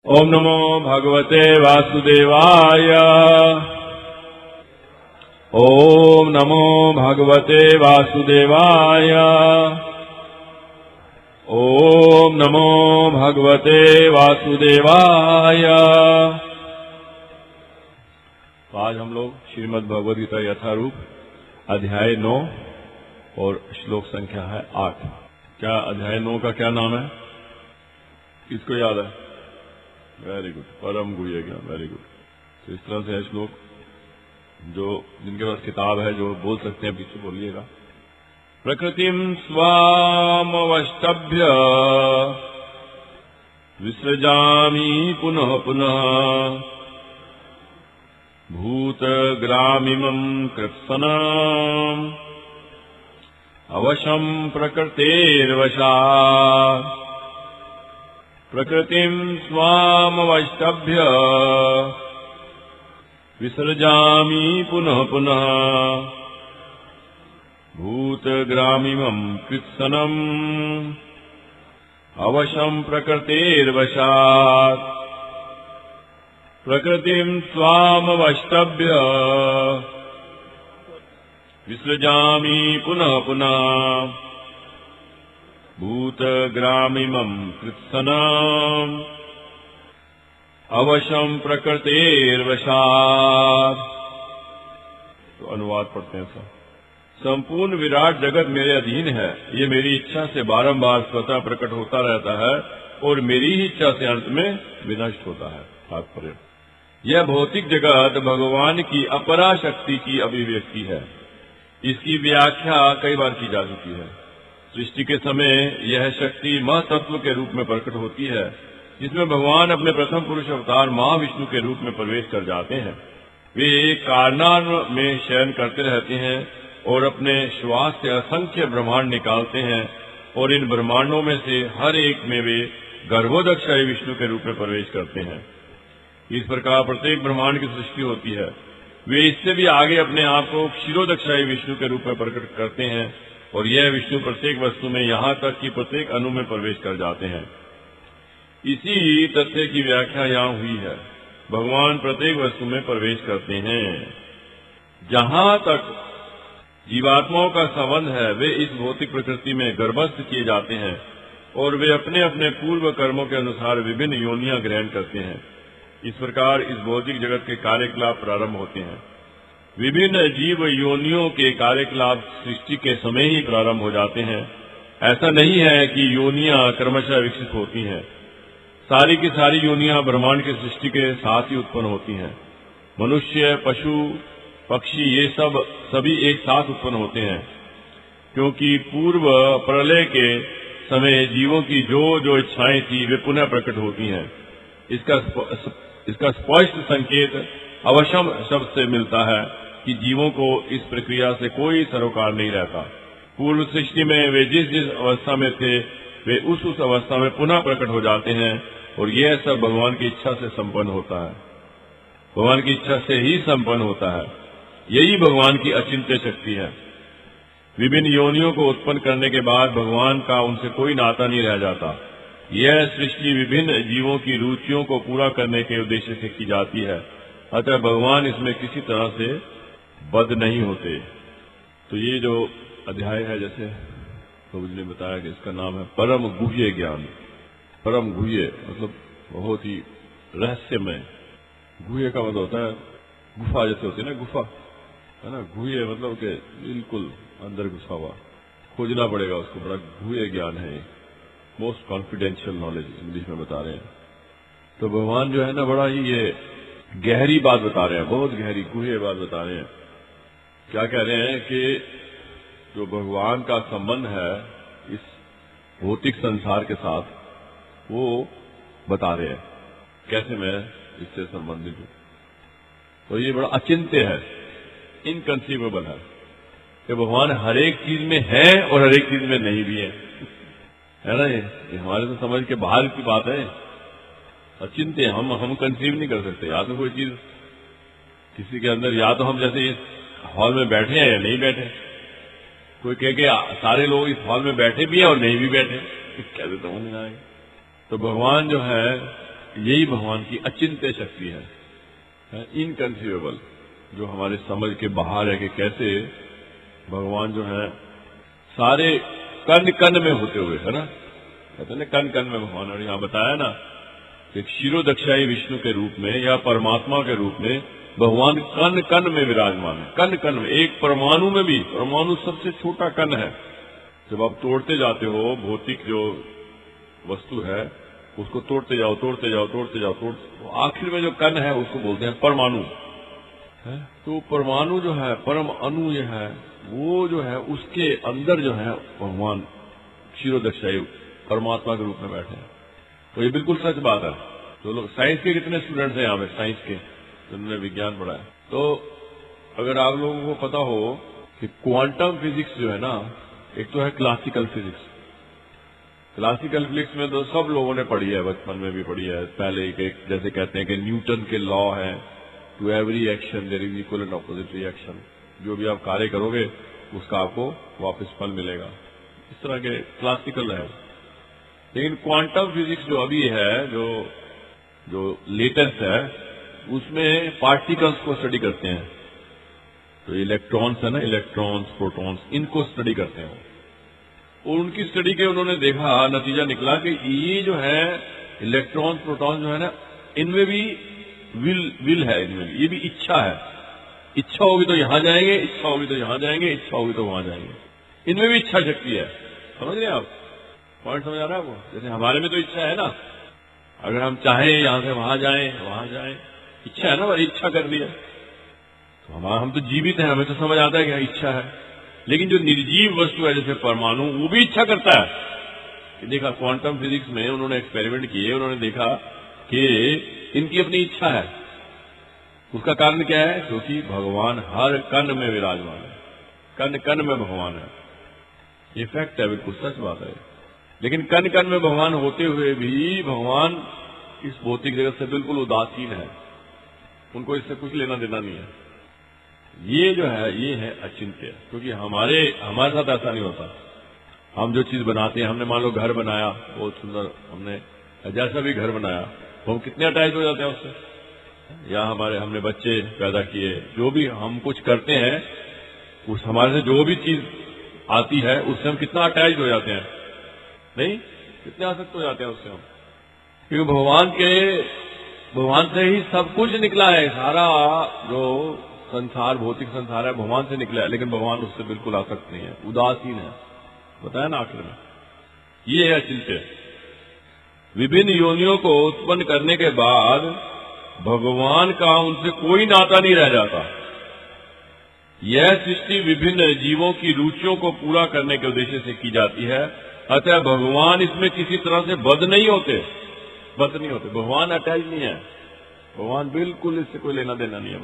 ओम नमो भगवते वासुदेवाय। ओम नमो भगवते वासुदेवाय। ओम नमो भगवते वासुदेवाय। तो आज हम लोग श्रीमद् भगवद गीता यथारूप अध्याय 9 और श्लोक संख्या है 8। क्या अध्याय 9 का क्या नाम है? किसको याद है? वेरी गुड, परम गुह्य ज्ञान, वेरी गुड। तो इस तरह से है श्लोक, जो जिनके पास किताब है जो बोल सकते हैं पीछे बोलिएगा। प्रकृतिम स्वामवष्टभ्य विसृजामि पुनः पुनः भूतग्रामिमं कृत्स्नम् अवशं प्रकृतेर्वशात्। प्रकृतिं स्वामवष्टभ्य विसृजामि पुनः पुनः भूतग्रामिमं कृत्स्नम् अवशं प्रकृतेर्वशात्। प्रकृतिं स्वामवष्टभ्य विसृजामि पुनः पुनः भूतग्रामिमं कृत्स्नम् अवशं प्रकृतेर्वशात्। तो अनुवाद पढ़ते हैं सर। संपूर्ण विराट जगत मेरे अधीन है। ये मेरी इच्छा से बारंबार स्वतः प्रकट होता रहता है और मेरी ही इच्छा से अंत में विनष्ट होता है। तात्पर्य, यह भौतिक जगत भगवान की अपरा शक्ति की अभिव्यक्ति है। इसकी व्याख्या कई बार की जा चुकी है। सृष्टि के समय यह शक्ति महतत्व के रूप में प्रकट होती है, जिसमें भगवान अपने प्रथम पुरुष अवतार महाविष्णु के रूप में प्रवेश कर जाते हैं। वे कारनार में शयन करते रहते हैं और अपने श्वास से असंख्य ब्रह्मांड निकालते हैं और इन ब्रह्मांडों में से हर एक में वे गर्भोदक्षायी विष्णु के रूप में प्रवेश करते हैं। इस प्रकार प्रत्येक ब्रह्मांड की सृष्टि होती है। वे इससे भी आगे अपने आप को क्षीरोदक्षायी विष्णु के रूप में प्रकट करते हैं और यह विष्णु प्रत्येक वस्तु में यहाँ तक कि प्रत्येक अणु में प्रवेश कर जाते हैं। इसी तथ्य की व्याख्या यहाँ हुई है। भगवान प्रत्येक वस्तु में प्रवेश करते हैं। जहाँ तक जीवात्माओं का संबंध है, वे इस भौतिक प्रकृति में गर्भस्थ किए जाते हैं और वे अपने अपने पूर्व कर्मों के अनुसार विभिन्न योनियां ग्रहण करते हैं। इस प्रकार इस भौतिक जगत के कार्यकलाप प्रारंभ होते हैं। विभिन्न जीव योनियों के कार्यकलाप सृष्टि के समय ही प्रारंभ हो जाते हैं। ऐसा नहीं है कि योनियां क्रमशः विकसित होती हैं। सारी की सारी योनियां ब्रह्मांड की सृष्टि के साथ ही उत्पन्न होती हैं। मनुष्य, पशु, पक्षी ये सभी एक साथ उत्पन्न होते हैं, क्योंकि पूर्व प्रलय के समय जीवों की जो जो इच्छाएं थी वे पुनः प्रकट होती हैं। इसका स्पष्ट संकेत अवशम शब्द से मिलता है कि जीवों को इस प्रक्रिया से कोई सरोकार नहीं रहता। पूर्व सृष्टि में वे जिस जिस अवस्था में थे वे उस अवस्था में पुनः प्रकट हो जाते हैं और यह सब भगवान की इच्छा से संपन्न होता है। भगवान की इच्छा से ही संपन्न होता है। यही भगवान की अचिंत्य शक्ति है। विभिन्न योनियों को उत्पन्न करने के बाद भगवान का उनसे कोई नाता नहीं रह जाता। यह सृष्टि विभिन्न जीवों की रुचियों को पूरा करने के उद्देश्य से की जाती है, अतः भगवान इसमें किसी तरह से बद्ध नहीं होते। तो ये जो अध्याय है, जैसे प्रभु जी ने बताया कि इसका नाम है परम गुह्य ज्ञान। परम गुह्य मतलब बहुत ही रहस्यमय। गुह्य का मतलब होता है गुफा, जैसे होती है ना गुफा, है ना। गुह्य मतलब के बिल्कुल अंदर घुसा हुआ, खोजना पड़ेगा उसको। बड़ा गुह्य ज्ञान है, मोस्ट कॉन्फिडेंशियल नॉलेज इंग्लिश में बता रहे हैं। तो भगवान जो है ना, बड़ा ही ये गहरी बात बता रहे हैं, बहुत गहरी गुह्य बात बता रहे हैं। क्या कह रहे हैं कि जो भगवान का संबंध है इस भौतिक संसार के साथ, वो बता रहे हैं कैसे मैं इससे संबंधित हूं। तो ये बड़ा अचिंत्य है, इनकंसीवेबल है कि भगवान हर एक चीज में है और हर एक चीज में नहीं भी है ना। ये हमारे तो समझ के बाहर की बात है। अचिंत्य हम कंसीव नहीं कर सकते। या तो कोई चीज किसी के अंदर, या तो हम जैसे इस हॉल में बैठे हैं या नहीं बैठे। कोई कह के सारे लोग इस हॉल में बैठे भी हैं और नहीं भी बैठे, कैसे समझ में आएगा। तो भगवान जो है यही भगवान की अचिंत्य शक्ति है, इनकंसीवेबल, जो हमारे समझ के बाहर है कि कैसे भगवान जो है सारे कण कण में होते हुए, है ना, कहते हैं ना कण कण में भगवान। और यहां बताया ना कि क्षीरोदक्षाई विष्णु के रूप में या परमात्मा के रूप में भगवान कण कण में विराजमान है। कण कण में, एक परमाणु में भी, परमाणु सबसे छोटा कण है। जब आप तोड़ते जाते हो भौतिक जो वस्तु है उसको तोड़ते जाओ तोड़ते जाओ तोड़ते जाओ तो आखिर में जो कण है उसको बोलते हैं परमाणु है। तो परमाणु जो है, परम अणु जो है, वो जो है उसके अंदर जो है भगवान क्षीरोदक्षाई परमात्मा के रूप में बैठे हैं। तो ये बिल्कुल सच बात है। तो लोग साइंस के कितने स्टूडेंट्स हैं यहाँ पे, साइंस के जिन्होंने विज्ञान पढ़ा है, तो अगर आप लोगों को पता हो कि क्वांटम फिजिक्स जो है ना, एक तो है क्लासिकल फिजिक्स। क्लासिकल फिजिक्स में तो सब लोगों ने पढ़ी है, बचपन में भी पढ़ी है। पहले जैसे कहते हैं कि न्यूटन के लॉ है, to every action there is equal and opposite reaction. जो भी आप कार्य करोगे उसका आपको वापस फल मिलेगा। इस तरह के क्लासिकल है। लेकिन क्वांटम फिजिक्स जो अभी है, जो लेटेस्ट है, उसमें पार्टिकल्स को स्टडी करते हैं। तो इलेक्ट्रॉन्स है ना, इलेक्ट्रॉन्स, प्रोटॉन्स, इनको स्टडी करते हैं। और उनकी स्टडी के उन्होंने देखा, नतीजा निकला कि ये जो है इलेक्ट्रॉन्स, प्रोटॉन्स जो है ना, इनमें भी विल है, इनमें ये भी इच्छा है। इच्छा होगी तो यहां जाएंगे, इच्छा होगी तो यहां जाएंगे, इच्छा होगी तो वहां जाएंगे। इनमें भी इच्छा शक्ति है। समझ रहे हैं आप? पॉइंट समझ आ रहा है आपको? जैसे हमारे में तो इच्छा है ना, अगर हम चाहें यहां से वहां जाएं, इच्छा है ना, बड़ी इच्छा कर लिया तो हम तो जीवित हैं, हमें तो समझ आता है कि इच्छा है। लेकिन जो निर्जीव वस्तु है जैसे परमाणु, वो भी इच्छा करता है। देखा क्वांटम फिजिक्स में उन्होंने एक्सपेरिमेंट किए, उन्होंने देखा कि इनकी अपनी इच्छा है। उसका कारण क्या है? क्योंकि भगवान हर कण में विराजमान है, कण कण में भगवान है। ये फैक्ट है, बिल्कुल सच बात है। लेकिन कण कण में भगवान होते हुए भी भगवान इस भौतिक जगत से बिल्कुल उदासीन है, उनको इससे कुछ लेना देना नहीं है। ये जो है ये है अचिंत्य। क्योंकि हमारे साथ ऐसा नहीं होता। हम जो चीज बनाते हैं, हमने मान लो घर बनाया, बहुत सुंदर, हमने जैसा भी घर बनाया, तो हम कितने अटैच हो जाते हैं उससे। या हमने बच्चे पैदा किए, जो भी हम कुछ करते हैं, उस हमारे से जो भी चीज आती है उससे हम कितना अटैच हो जाते हैं, नहीं? कितने आसक्त हो जाते हैं उससे हम। क्योंकि भगवान से ही सब कुछ निकला है। सारा जो संसार, भौतिक संसार है, भगवान से निकला है। लेकिन भगवान उससे बिल्कुल आसक्त नहीं है, उदासीन है। बताया ना आखिर में, ये है अचिंत्य। विभिन्न योनियों को उत्पन्न करने के बाद भगवान का उनसे कोई नाता नहीं रह जाता। यह सृष्टि विभिन्न जीवों की रुचियों को पूरा करने के उद्देश्य से की जाती है। अतः भगवान इसमें किसी तरह से बद्ध नहीं होते। भगवान अटैच नहीं है। भगवान बिल्कुल इससे कोई लेना देना नहीं है।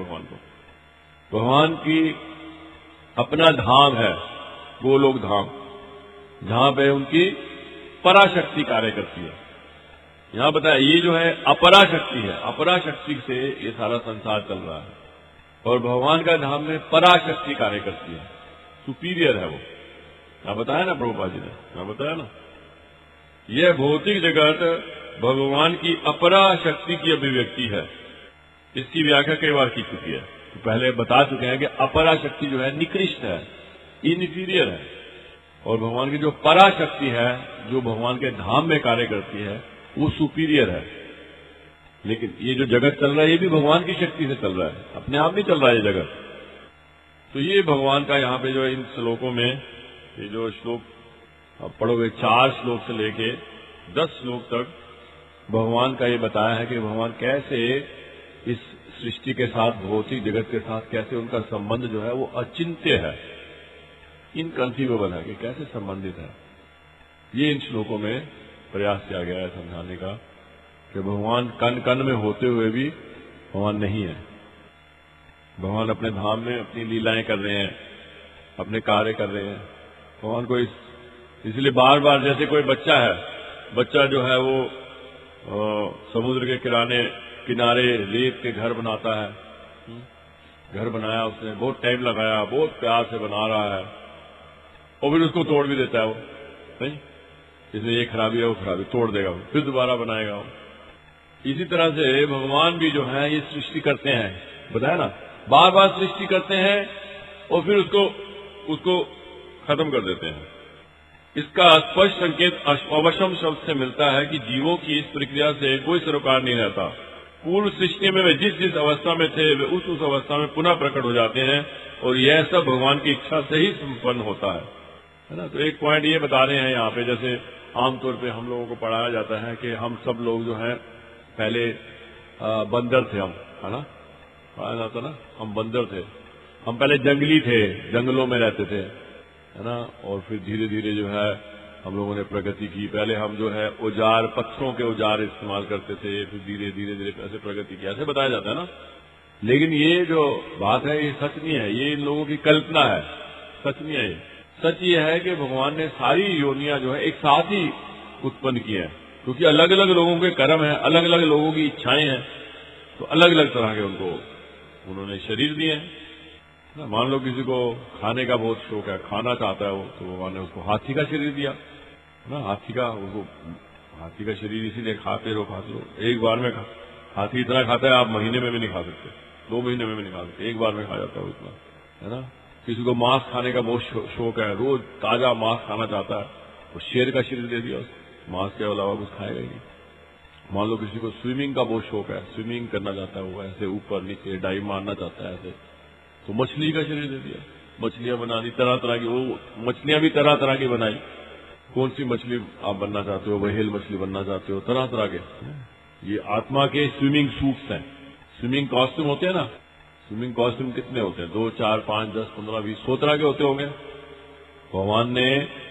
भगवान की अपना धाम है, गोलोक धाम, जहां पे उनकी पराशक्ति कार्य करती है। यहां बताया ये जो है अपराशक्ति है, अपराशक्ति से ये सारा संसार चल रहा है। और भगवान का धाम में पराशक्ति कार्य करती है, सुपीरियर है वो। क्या बताया ना प्रभुपाद जी ने, क्या बताया ना, यह भौतिक जगत भगवान की अपराशक्ति की अभिव्यक्ति है। इसकी व्याख्या कई बार की चुकी है। तो पहले बता चुके हैं कि अपराशक्ति जो है निकृष्ट है, इनफीरियर है। और भगवान की जो पराशक्ति है, जो भगवान के धाम में कार्य करती है, वो सुपीरियर है। लेकिन ये जो जगत चल रहा है, ये भी भगवान की शक्ति से चल रहा है, अपने आप नहीं चल रहा है ये जगत। तो ये भगवान का यहाँ पे जो इन श्लोकों में, ये जो श्लोक आप पढ़ोगे, 4 श्लोक से लेके 10 श्लोक तक भगवान का ये बताया है कि भगवान कैसे इस सृष्टि के साथ, भौतिक जगत के साथ कैसे उनका संबंध जो है वो अचिंत्य है, इनकंसीवेबल है, कि कैसे संबंधित है। ये इन श्लोकों में प्रयास किया गया है समझाने का कि भगवान कण कण में होते हुए भी भगवान नहीं है। भगवान अपने धाम में अपनी लीलाएं कर रहे हैं, अपने कार्य कर रहे हैं। भगवान को इसलिए बार बार, जैसे कोई बच्चा है, बच्चा जो है वो समुद्र के किनारे रेत के घर बनाता है। घर बनाया उसने, बहुत टाइम लगाया, बहुत प्यार से बना रहा है, और फिर उसको तोड़ भी देता है वो, नहीं? इसलिए ये खराबी है, वो खराबी तोड़ देगा, फिर दोबारा बनाएगा वो। इसी तरह से भगवान भी जो है ये सृष्टि करते हैं, बताया ना, बार बार सृष्टि करते हैं और फिर उसको खत्म कर देते हैं। इसका स्पष्ट संकेत अवशम शब्द से मिलता है कि जीवों की इस प्रक्रिया से कोई सरोकार नहीं रहता। पूर्व सृष्टि में वे जिस जिस अवस्था में थे वे उस अवस्था में पुनः प्रकट हो जाते हैं और यह सब भगवान की इच्छा से ही संपन्न होता है ना। तो एक पॉइंट ये बता रहे हैं यहाँ पे, जैसे आमतौर पे हम लोगों को पढ़ाया जाता है कि हम सब लोग जो है पहले बंदर थे, हम, है ना, पढ़ाया जाता ना, हम बंदर थे, हम पहले जंगली थे, जंगलों में रहते थे, है ना, और फिर धीरे धीरे जो है हम लोगों ने प्रगति की। पहले हम जो है औजार, पत्थरों के औजार इस्तेमाल करते थे, फिर धीरे धीरे धीरे ऐसे प्रगति की, ऐसे बताया जाता है ना। लेकिन ये जो बात है ये सच नहीं है, ये इन लोगों की कल्पना है, सच नहीं है। सच ये है कि भगवान ने सारी योनियां जो है एक साथ ही उत्पन्न की है, क्योंकि अलग अलग लोगों के कर्म है, अलग अलग लोगों की इच्छाएं हैं, तो अलग अलग तरह के उनको उन्होंने शरीर दिए हैं। मान लो किसी को खाने का बहुत शौक है, खाना चाहता है वो, तो भगवान ने उसको हाथी का शरीर दिया ना, हाथी का शरीर इसीलिए खाते रहो। एक बार में हाथी इतना खाता है आप महीने में भी नहीं खा सकते, 2 महीने में भी नहीं खा सकते, एक बार में खा जाता है इतना, है ना। किसी को मांस खाने का बहुत शौक है, रोज ताजा मांस खाना चाहता है, वो शेर का शरीर दे दिया उसको, मांस के अलावा कुछ खाएगा ही नहीं। मान लो किसी को स्विमिंग का बहुत शौक है, स्विमिंग करना चाहता है, वो ऐसे ऊपर नीचे डाइव मारना चाहता है ऐसे, तो मछली का शरीर दे दिया, मछलियां बना दी तरह तरह की, वो मछलियां भी तरह तरह की बनाई। कौन सी मछली आप बनना चाहते हो, व्हेल मछली बनना चाहते हो, तरह तरह के। ये आत्मा के स्विमिंग सूट्स हैं, स्विमिंग कॉस्ट्यूम होते हैं ना। स्विमिंग कॉस्ट्यूम कितने होते हैं? 2, 4, 5, 10, 15, 20, 100 तरह के होते होंगे। भगवान ने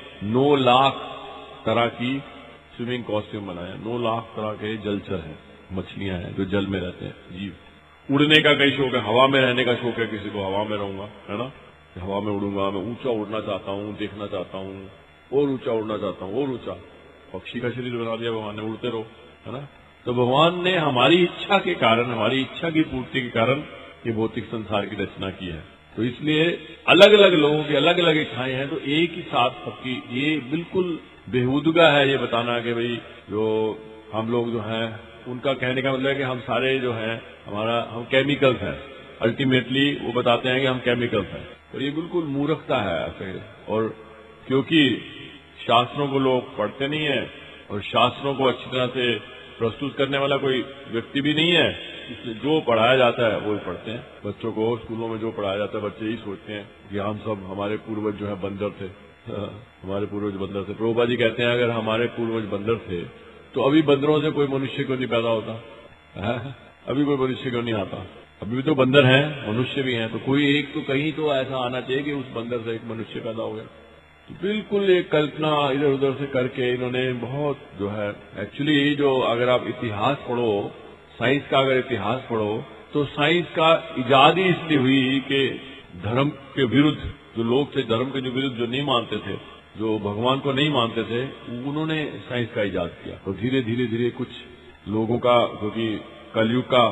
9 लाख तरह की स्विमिंग कॉस्ट्यूम बनाया। 9 लाख तरह के जलचर हैं, मछलियां हैं जो जल में रहते हैं, जीव। उड़ने का कई शौक है, हवा में रहने का शौक है किसी को, हवा में रहूंगा, है ना, हवा में उड़ूंगा, मैं ऊंचा उड़ना चाहता हूं, देखना चाहता हूं, और ऊंचा उड़ना चाहता हूं, और ऊंचा। पक्षी का शरीर बना दिया भगवान ने, उड़ते रहो, है ना। तो भगवान ने हमारी इच्छा के कारण, हमारी इच्छा की पूर्ति के कारण ये भौतिक संसार की रचना की है। तो इसलिए अलग अलग लोगों की अलग अलग इच्छाएं हैं, तो एक ही साथ सबकी, ये बिल्कुल बेहूदगा है ये बताना कि भाई जो हम लोग जो हैं, उनका कहने का मतलब है कि हम सारे जो हैं हम केमिकल्स हैं। अल्टीमेटली वो बताते हैं कि हम केमिकल्स हैं, और ये बिल्कुल मूर्खता है ऐसे। और क्योंकि शास्त्रों को लोग पढ़ते नहीं है और शास्त्रों को अच्छी तरह से प्रस्तुत करने वाला कोई व्यक्ति भी नहीं है, इसलिए जो पढ़ाया जाता है वो ही पढ़ते हैं। बच्चों को स्कूलों में जो पढ़ाया जाता है, बच्चे यही सोचते हैं कि हम सब, हमारे पूर्वज जो है बंदर थे, हमारे पूर्वज बंदर थे। प्रभुपाद जी कहते हैं अगर हमारे पूर्वज बंदर थे तो अभी बंदरों से कोई मनुष्य क्यों नहीं पैदा होता है? अभी कोई मनुष्य क्यों नहीं आता? अभी भी तो बंदर हैं, मनुष्य भी हैं, तो कोई एक तो कहीं तो ऐसा आना चाहिए कि उस बंदर से एक मनुष्य पैदा हो गया। तो बिल्कुल एक कल्पना इधर उधर से करके इन्होंने बहुत जो है, एक्चुअली जो अगर आप इतिहास पढ़ो, साइंस का अगर इतिहास पढ़ो, तो साइंस का इजाद ही इसलिए हुई कि धर्म के विरुद्ध जो लोग थे, धर्म के जो विरुद्ध जो नहीं मानते थे, जो भगवान को नहीं मानते थे, उन्होंने साइंस का इजाद किया। तो धीरे धीरे धीरे कुछ लोगों का, क्योंकि कलयुग का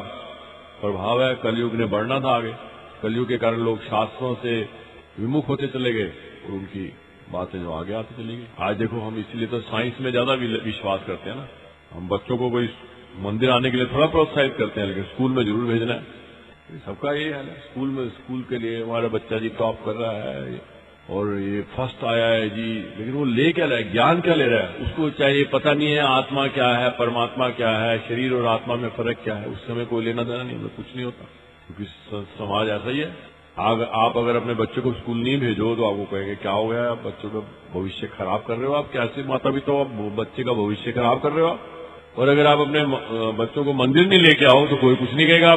प्रभाव है, कलयुग ने बढ़ना था आगे, कलयुग के कारण लोग शास्त्रों से विमुख होते चले गए और उनकी बातें जो आगे आती चली गई। आज देखो हम इसलिए तो साइंस में ज्यादा विश्वास करते हैं ना। हम बच्चों को कोई मंदिर आने के लिए थोड़ा प्रोत्साहित करते हैं, लेकिन स्कूल में जरूर भेजना है। सबका ये हाल है, स्कूल में, स्कूल के लिए हमारा बच्चा जी टॉप कर रहा है और ये फर्स्ट आया है जी, लेकिन वो ले क्या रहा है, ज्ञान क्या ले रहा है? उसको चाहिए, पता नहीं है आत्मा क्या है, परमात्मा क्या है, शरीर और आत्मा में फर्क क्या है, उससे हमें कोई लेना देना नहीं, हमें कुछ नहीं होता, क्योंकि समाज ऐसा ही है। आप अगर अपने बच्चे को स्कूल नहीं भेजो तो आपको कहेंगे क्या हो गया, आप बच्चों का भविष्य खराब कर रहे हो, आप कैसे माता पिता हो, आप बच्चे का भविष्य खराब कर रहे हो। और अगर आप अपने बच्चों को मंदिर नहीं लेके आओ तो कोई कुछ नहीं कहेगा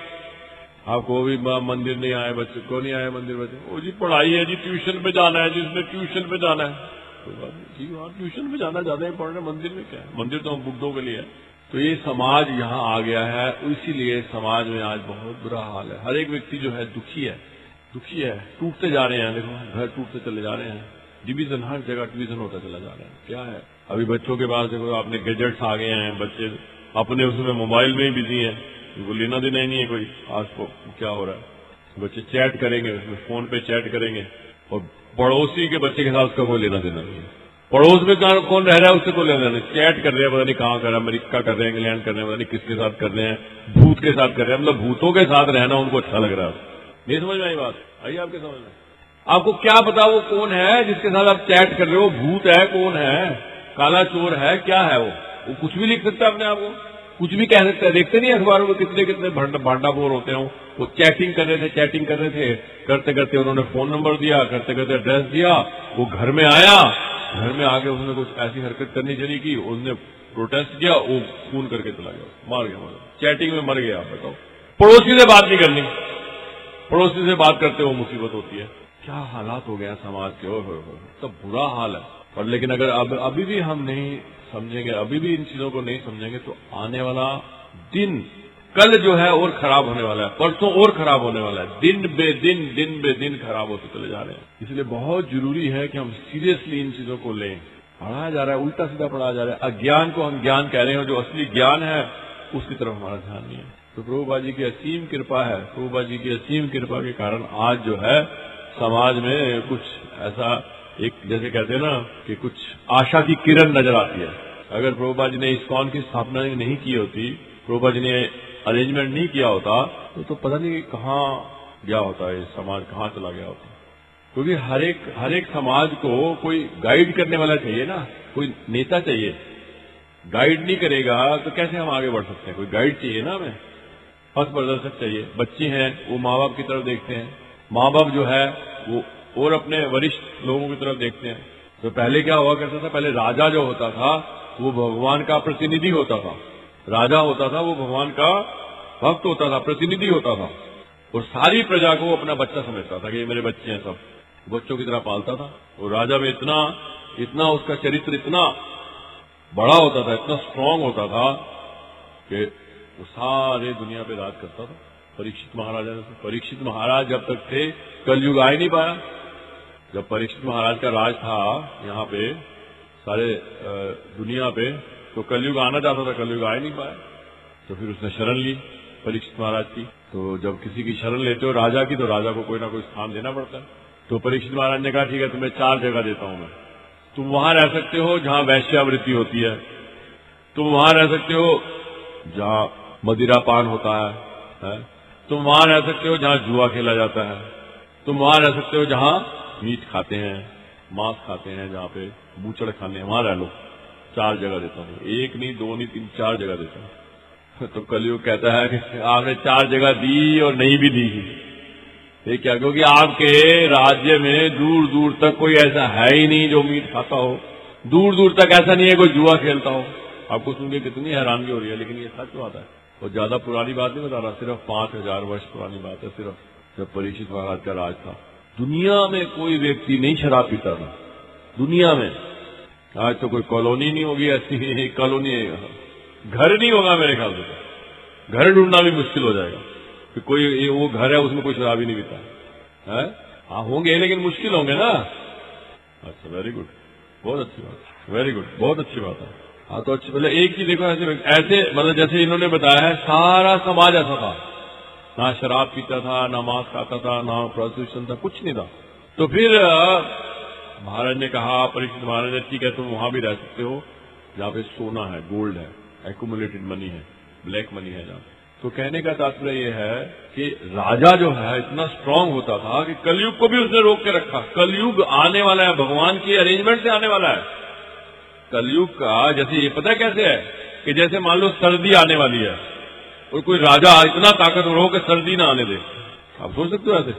आपको भी मंदिर नहीं आए बच्चे, को नहीं आए मंदिर बच्चे, वो जी पढ़ाई है जी, ट्यूशन पे जाना है जी, उसने ट्यूशन पे जाना है, तो ठीक है ट्यूशन पे जाना ज्यादा है, पढ़ना मंदिर में क्या है, मंदिर तो हम बुड्ढों के लिए है। तो ये समाज यहाँ आ गया है, इसीलिए समाज में आज बहुत बुरा हाल है। हर एक व्यक्ति जो है दुखी है, टूटते जा रहे हैं, देखो घर टूटते चले जा रहे हैं, डिवीजन, हर जगह डिवीजन होता चला जा रहा है। क्या है, अभी बच्चों के पास देखो आपने गैजेट्स आ गए हैं, बच्चे अपने उसमें मोबाइल में ही बिजी हैं, उनको लेना देना ही नहीं है कोई आज को क्या हो रहा है। बच्चे चैट करेंगे, उसमें फोन पे चैट करेंगे, और पड़ोसी के बच्चे के साथ उसका कोई लेना देना नहीं है। पड़ोस में कौन रह रहा है उससे कोई लेना नहीं, चैट कर रहे हैं, पता नहीं कहाँ कर रहे हैं, अमेरिका कर रहे हैं, इंग्लैंड कर रहे हैं, पता नहीं किसके साथ कर रहे हैं, भूत के साथ कर रहे हैं, मतलब भूतों के साथ रहना उनको अच्छा लग रहा है। नहीं समझ में आई बात? आइए आपके समझ में। आपको क्या पता वो कौन है जिसके साथ आप चैट कर रहे हो? भूत है, कौन है, काला चोर है, क्या है वो कुछ भी लिख सकता है अपने आप को, कुछ भी कह सकता है। देखते नहीं अखबारों में कितने कितने भांडाफोड़ होते हैं। वो चैटिंग कर रहे थे, करते करते उन्होंने फोन नंबर दिया, करते करते एड्रेस दिया, वो घर में आया, घर में आके उसने कुछ ऐसी हरकत करनी चली की, उसने प्रोटेस्ट किया, वो खून करके चला गया, मार गया, मतलब चैटिंग में मर गया। आप बताओ, पड़ोसी से बात नहीं करनी, पड़ोसी से बात करते वो मुसीबत होती है। क्या हालात हो गया समाज के, तो बुरा हाल है। और लेकिन अगर अभी भी हम नहीं समझेंगे, अभी भी इन चीजों को नहीं समझेंगे, तो आने वाला दिन, कल जो है और खराब होने वाला है, परसों और खराब होने वाला है, दिन बे दिन खराब होते चले जा रहे हैं। इसलिए बहुत जरूरी है कि हम सीरियसली इन चीजों को लें। पढ़ाया जा रहा है, उल्टा सीधा पढ़ाया जा रहा है, अज्ञान को हम ज्ञान कह रहे हैं, जो असली ज्ञान है उसकी तरफ हमारा ध्यान नहीं है। तो प्रभुपा जी की असीम कृपा है, प्रभुपा जी की असीम कृपा के कारण आज जो है समाज में कुछ ऐसा, एक जैसे कहते हैं ना कि कुछ आशा की किरण नजर आती है। अगर प्रभुपा जी ने इस्कॉन की स्थापना नहीं की होती, प्रभुपा जी ने अरेंजमेंट नहीं किया होता, तो पता नहीं कहाँ गया होता है समाज, कहाँ चला गया होता। क्योंकि हर एक समाज को कोई गाइड करने वाला चाहिए ना, कोई नेता चाहिए। गाइड नहीं करेगा तो कैसे हम आगे बढ़ सकते हैं? कोई गाइड चाहिए ना, हमें पथ प्रदर्शक चाहिए। बच्चे हैं वो माँ बाप की तरफ देखते हैं, माँ बाप जो है वो और अपने वरिष्ठ लोगों की तरफ देखते हैं। तो पहले क्या हुआ करता था, पहले राजा जो होता था वो भगवान का प्रतिनिधि होता था, राजा होता था वो भगवान का भक्त होता था, प्रतिनिधि होता था, और सारी प्रजा को अपना बच्चा समझता था कि ये मेरे बच्चे हैं, सब बच्चों की तरह पालता था। और राजा में इतना उसका चरित्र इतना बड़ा होता था, इतना स्ट्रांग होता था कि वो सारे दुनिया पे राज करता था। परीक्षित महाराज जब तक थे, कलयुग आ ही नहीं पाया। जब परीक्षित महाराज का राज था यहाँ पे सारे दुनिया पे, तो कलयुग आना चाहता था, कलयुग आ ही नहीं पाया। तो फिर उसने शरण ली परीक्षित महाराज की। तो जब किसी की शरण लेते हो राजा की, तो राजा को कोई ना कोई स्थान देना पड़ता है। तो परीक्षित महाराज ने कहा ठीक है, तुम्हें 4 जगह देता हूं मैं, तुम वहां रह सकते हो जहां वैश्यावृत्ति होती है, तुम वहां रह सकते हो जहां मदिरापान होता है, तुम वहां रह सकते हो जहां जुआ खेला जाता है, तुम वहां रह सकते हो जहां मीट खाते हैं, मांस खाते हैं, जहां पे बूचड़ खाने हैं, वहां रह लो। 4 जगह देता हूं, 1 नहीं 2 नहीं 3 4 जगह देता हूं। तो कलयुग कहता है कि आपने 4 जगह दी और नहीं भी दी। ये क्या? क्योंकि आपके राज्य में दूर दूर तक कोई ऐसा है ही नहीं जो मीट खाता हो, दूर दूर तक ऐसा नहीं है कोई जुआ खेलता हो। आपको सुन के कितनी हैरानगी हो रही है, लेकिन ये सच बात है। और ज्यादा पुरानी बात नहीं बता रहा, सिर्फ 5000 वर्ष पुरानी बात है। सिर्फ जब परीक्षित महाराज का राज था, दुनिया में कोई व्यक्ति नहीं शराब पीता था, दुनिया में। आज तो कोई कॉलोनी नहीं होगी ऐसी, कॉलोनी घर नहीं होगा मेरे ख्याल से, घर ढूंढना भी मुश्किल हो जाएगा कि कोई वो घर है उसमें कोई शराब ही नहीं पीता है। हाँ होंगे, लेकिन मुश्किल होंगे ना। अच्छा, वेरी गुड, बहुत अच्छी बात, वेरी गुड, बहुत अच्छी बात है। हाँ तो अच्छी, मतलब एक चीज देखो, ऐसे मतलब जैसे इन्होंने बताया है, सारा समाज ऐसा था, ना शराब पीता था, ना मांस खाता था, ना प्रोस्टिट्यूशन था, कुछ नहीं था। तो फिर महाराज ने कहा, परीक्षित महाराज ने, ठीक है तुम वहां भी रह सकते हो जहां पे सोना है, गोल्ड है, एक्यूमुलेटेड मनी है, ब्लैक मनी है जहां। तो कहने का तात्पर्य यह है कि राजा जो है इतना स्ट्रांग होता था कि कलयुग को भी उसने रोक के रखा। कलयुग आने वाला है, भगवान की अरेंजमेंट से आने वाला है कलयुग का। जैसे ये पता कैसे है कि जैसे मान लो सर्दी आने वाली है और कोई राजा इतना ताकतवर हो कि सर्दी ना आने दे। आप सोच सकते हो ऐसे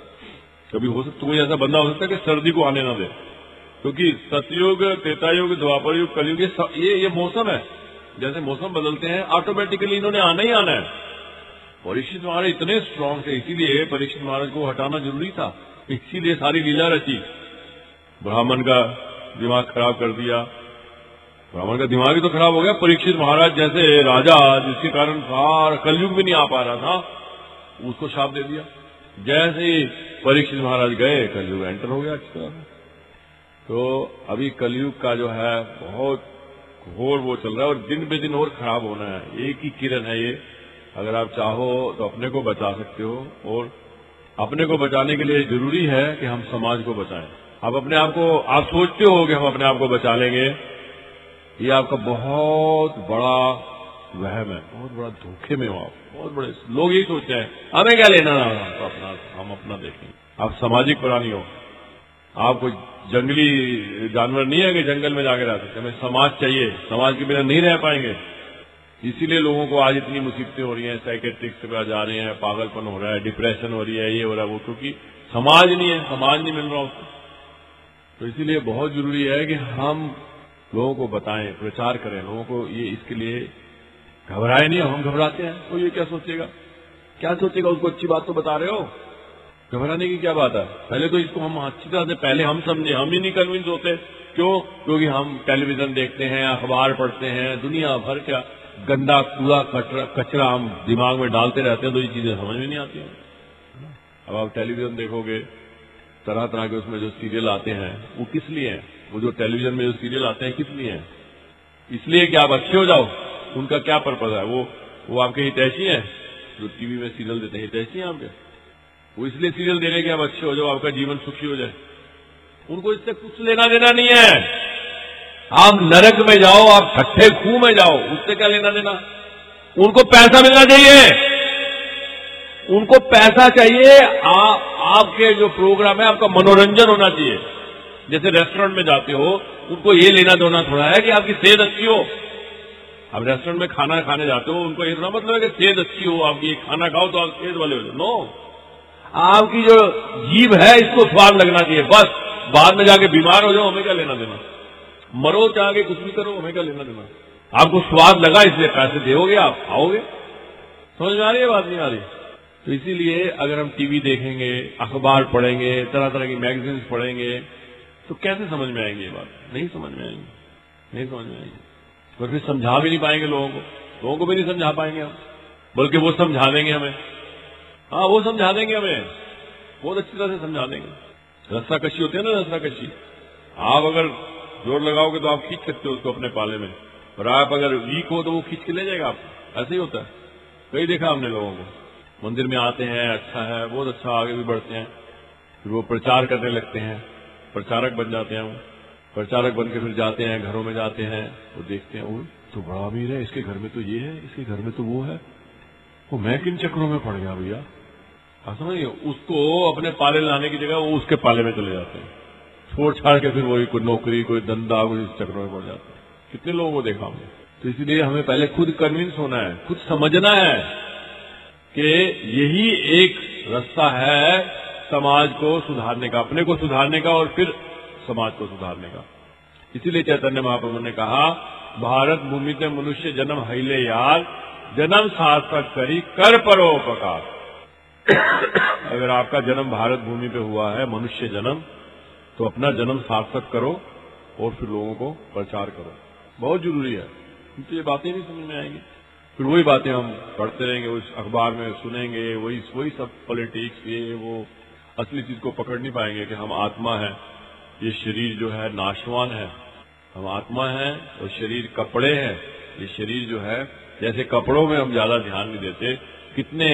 कभी हो सकता, कोई ऐसा बंदा हो सकता है कि सर्दी को आने ना दे? क्योंकि सतयुग, त्रेतायुग, द्वापर युग, कलयुग, ये मौसम है। जैसे मौसम बदलते हैं ऑटोमेटिकली इन्होंने आना ही आना है। परीक्षित महाराज इतने स्ट्रांग थे, इसीलिए परीक्षित महाराज को हटाना जरूरी था, इसीलिए सारी लीला रची। ब्राह्मण का दिमाग खराब कर दिया, ब्राह्मण का दिमाग ही तो खराब हो गया। परीक्षित महाराज जैसे राजा, जिसके कारण सारा कलयुग भी नहीं आ पा रहा था, उसको शाप दे दिया। जैसे ही परीक्षित महाराज गए, कलयुग एंटर हो गया अच्छी तरह। तो अभी कलयुग का जो है बहुत घोर वो चल रहा है और दिन बे दिन और खराब होना है। एक ही किरण है ये, अगर आप चाहो तो अपने को बचा सकते हो, और अपने को बचाने के लिए जरूरी है कि हम समाज को बचाएं। आप अपने आप को, आप सोचते हो कि हम अपने आप को बचा लेंगे, ये आपका बहुत बड़ा वहम है, बहुत बड़ा धोखे में हो आप। बहुत बड़े लोग यही सोचते हैं हमें क्या लेना ना, तो अपना हम अपना देखें। आप सामाजिक प्राणी हो, आप कोई जंगली जानवर नहीं है कि जंगल में जाके रह सकते, हमें समाज चाहिए, समाज के बिना नहीं रह पाएंगे। इसीलिए लोगों को आज इतनी मुसीबतें हो रही हैं, साइकेट्रिक्स के पास जा रहे हैं, पागलपन हो रहा है, डिप्रेशन हो रही है, ये हो रहा है वो, क्योंकि समाज नहीं है, समाज नहीं मिल रहा उसको। तो इसीलिए बहुत जरूरी है कि हम लोगों को बताएं, प्रचार करें, लोगों को ये इसके लिए घबराए नहीं। हम घबराते हैं तो ये क्या सोचेगा, क्या सोचेगा, उसको अच्छी बात तो बता रहे हो, घबराने की क्या बात है। पहले तो इसको हम अच्छी तरह से पहले हम समझे, हम ही नहीं कन्विंस होते। क्यों? क्योंकि हम टेलीविजन देखते हैं, अखबार पढ़ते हैं, दुनिया भर का गंदा कूड़ा कचरा हम दिमाग में डालते रहते हैं, तो ये चीजें समझ में नहीं आती हैं। अब आप टेलीविजन देखोगे, तरह तरह के उसमें जो सीरियल आते हैं वो किस लिए हैं? वो जो टेलीविजन में जो सीरियल आते हैं किस लिए हैं? इसलिए कि आप अच्छे हो जाओ। उनका क्या पर्पज है? वो आपके हितैषी हैं, जो टीवी में सीरियल देते हैं हितैषी हैं आपके। वो इसलिए सीरियल दे रहे कि आप अच्छे हो जाओ, आपका जीवन सुखी हो जाए। उनको इससे कुछ लेना देना नहीं है। आप नरक में जाओ, आप ठट्ठे खूह में जाओ, उससे क्या लेना देना। उनको पैसा मिलना चाहिए, उनको पैसा चाहिए। आपके जो प्रोग्राम है, आपका मनोरंजन होना चाहिए। जैसे रेस्टोरेंट में जाते हो, उनको ये लेना देना थोड़ा है कि आपकी सेहत अच्छी हो। आप रेस्टोरेंट में खाना खाने जाते हो, उनको ये थोड़ा मतलब है कि सेहत अच्छी हो आपकी, ये खाना खाओ तो आप सेहत वाले हो जाओ। नो, आपकी जो जीभ है इसको स्वाद लगना चाहिए, बस। बाद में जाके बीमार हो जाओ, हमें क्या लेना देना। मरो चाहे कुछ भी करो, हमें क्या लेना देना। आपको स्वाद लगा इसलिए पैसे दोगे, आप खाओगे। समझ में आ रही है बात, नहीं आ रही? तो इसीलिए अगर हम टीवी देखेंगे, अखबार पढ़ेंगे, तरह तरह की मैगजीन्स पढ़ेंगे, तो कैसे समझ में आएंगे ये बात? नहीं समझ में आएंगे, नहीं समझ में आएंगे। और फिर समझा भी नहीं पाएंगे लोगों को भी नहीं समझा पाएंगे हम, बल्कि वो समझा देंगे हमें। हाँ, वो समझा देंगे हमें, बहुत अच्छी तरह से समझा देंगे। रस्सा कशी होती है ना, रस्सा कशी। आप अगर जोर लगाओगे तो आप खींच सकते हो उसको अपने पाले में, और आप अगर वीक हो तो वो खींच के ले जाएगा आपको। ऐसे ही होता है। कई देखा हमने लोगों को, मंदिर में आते हैं, अच्छा है, बहुत अच्छा, आगे भी बढ़ते हैं, फिर वो प्रचार करने लगते हैं, प्रचारक बन जाते हैं। वो प्रचारक बन के फिर जाते हैं, घरों में जाते हैं, वो देखते हैं, वो तो बड़ा अमीर है, इसके घर में तो ये है, इसके घर में तो वो है, वो मैं किन चक्रों में पड़ गया भैया। हाँ, समझिए, उसको अपने पाले लाने की जगह वो उसके पाले में चले जाते हैं, छोड़ छाड़ के फिर वही कोई नौकरी, कोई धंधा, कोई इस चक्रों में पड़ जाते हैं। कितने लोगों को देखा हमने। तो इसलिए हमें पहले खुद कन्विंस होना है, खुद समझना है कि यही एक रास्ता है समाज को सुधारने का, अपने को सुधारने का और फिर समाज को सुधारने का। इसीलिए चैतन्य महाप्रभु ने कहा, भारत भूमि ते मनुष्य जन्म हईले यार, जन्म सार्थक करी कर परोपकार। अगर आपका जन्म भारत भूमि पे हुआ है, मनुष्य जन्म, तो अपना जन्म सार्थक करो और फिर लोगों को प्रचार करो। बहुत जरूरी है। तो ये बातें नहीं समझ में आएंगी, फिर वही बातें हम पढ़ते रहेंगे, उस अखबार में सुनेंगे, वही सब पॉलिटिक्स, ये वो, असली चीज को पकड़ नहीं पाएंगे कि हम आत्मा है, ये शरीर जो है नाशवान है, हम आत्मा है और शरीर कपड़े हैं। ये शरीर जो है, जैसे कपड़ों में हम ज्यादा ध्यान नहीं देते, कितने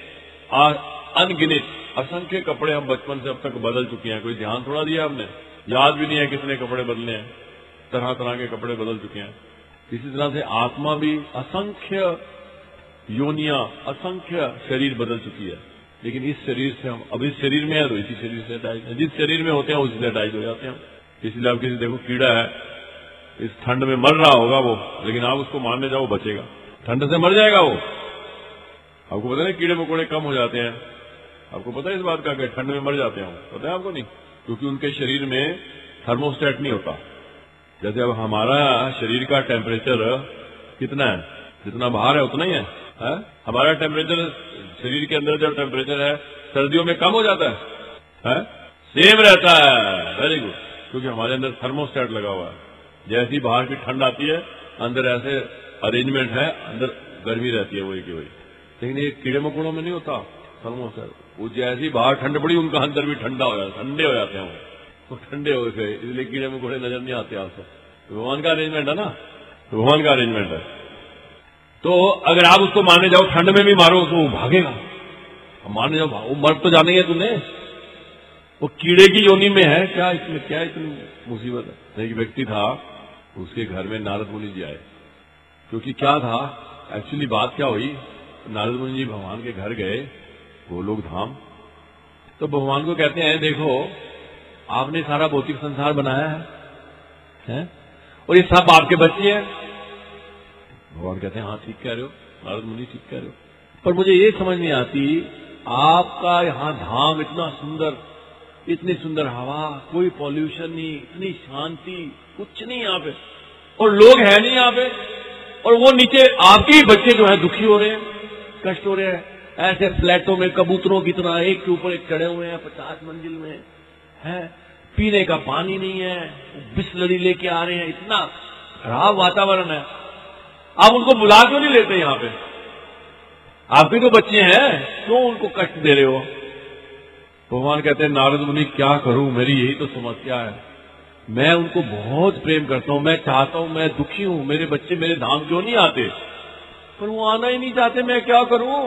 अनगिनित असंख्य कपड़े हम बचपन से अब तक बदल चुके हैं, कोई ध्यान थोड़ा दिया हमने, याद भी नहीं है कितने कपड़े बदले हैं, तरह तरह के कपड़े बदल चुके हैं। इसी तरह से आत्मा भी असंख्य योनियां, असंख्य शरीर बदल चुकी है, लेकिन इस शरीर से हम अब इस शरीर में है तो इसी शरीर से अटैच है, जिस शरीर में होते हैं उसी से अटैच हो जाते हैं। इसलिए आप किसी देखो कीड़ा है, इस ठंड में मर रहा होगा वो, लेकिन आप उसको मारने जाओ बचेगा, ठंड से मर जाएगा वो। आपको पता है कीड़े मकोड़े कम हो जाते हैं, आपको पता है इस बात का कि ठंड में मर जाते हैं, पता है आपको? नहीं, क्योंकि उनके शरीर में थर्मोस्टेट नहीं होता। जैसे अब हमारा शरीर का टेम्परेचर कितना है, जितना बाहर है उतना ही है? हमारा टेम्परेचर शरीर के अंदर जो टेम्परेचर है सर्दियों में कम हो जाता है? सेम रहता है। वेरी गुड, क्योंकि हमारे अंदर थर्मोस्टेट लगा हुआ है। जैसी बाहर की ठंड आती है, अंदर ऐसे अरेंजमेंट है, अंदर गर्मी रहती है वही की वही। लेकिन ये कीड़े मकोड़ों में नहीं होता थर्मोस्टेट, वो जैसी बाहर ठंड पड़ी उनका अंदर भी ठंडा हो जाता है, ठंडे हो जाते हैं वो ठंडे हो गए, इसलिए कीड़े मकोड़े नजर नहीं आते आपको। भगवान का अरेंजमेंट है ना, भगवान का अरेंजमेंट है। तो अगर आप उसको मारने जाओ, ठंड में भी मारो तो वो भागेगा, मारने जाओ, वो मर तो जाने है तुमने, वो कीड़े की योनि में है, क्या इसमें क्या इतनी मुसीबत है। एक व्यक्ति था, उसके घर में नारद मुनि जी आए, क्योंकि क्या था एक्चुअली बात क्या हुई, नारद मुनि जी भगवान के घर गए, गोलोक धाम, तो भगवान को कहते हैं देखो आपने सारा भौतिक संसार बनाया है? और ये सब आपके बच्चे हैं। भगवान कहते हैं हाँ ठीक कह रहे हो नारद मुनि, ठीक कह रहे हो, पर मुझे ये समझ नहीं आती आपका यहाँ धाम इतना सुंदर, इतनी सुंदर हवा, कोई पॉल्यूशन नहीं, इतनी शांति, कुछ नहीं यहाँ पे, और लोग हैं नहीं यहाँ पे, और वो नीचे आपके ही बच्चे जो है दुखी हो रहे हैं, कष्ट हो रहे हैं, ऐसे फ्लैटों में कबूतरों की तरह एक के ऊपर एक चढ़े हुए हैं 50 मंजिल में है, पीने का पानी नहीं है, बिस्लरी लेके आ रहे हैं, इतना खराब वातावरण है। आप उनको बुला क्यों नहीं लेते यहाँ पे? आपके तो बच्चे हैं, क्यों उनको कष्ट दे रहे हो? भगवान कहते हैं नारद मुनि क्या करूं, मेरी यही तो समस्या है, मैं उनको बहुत प्रेम करता हूं, मैं चाहता हूं, मैं दुखी हूं, मेरे बच्चे मेरे धाम क्यों नहीं आते, पर वो आना ही नहीं चाहते, मैं क्या करूं?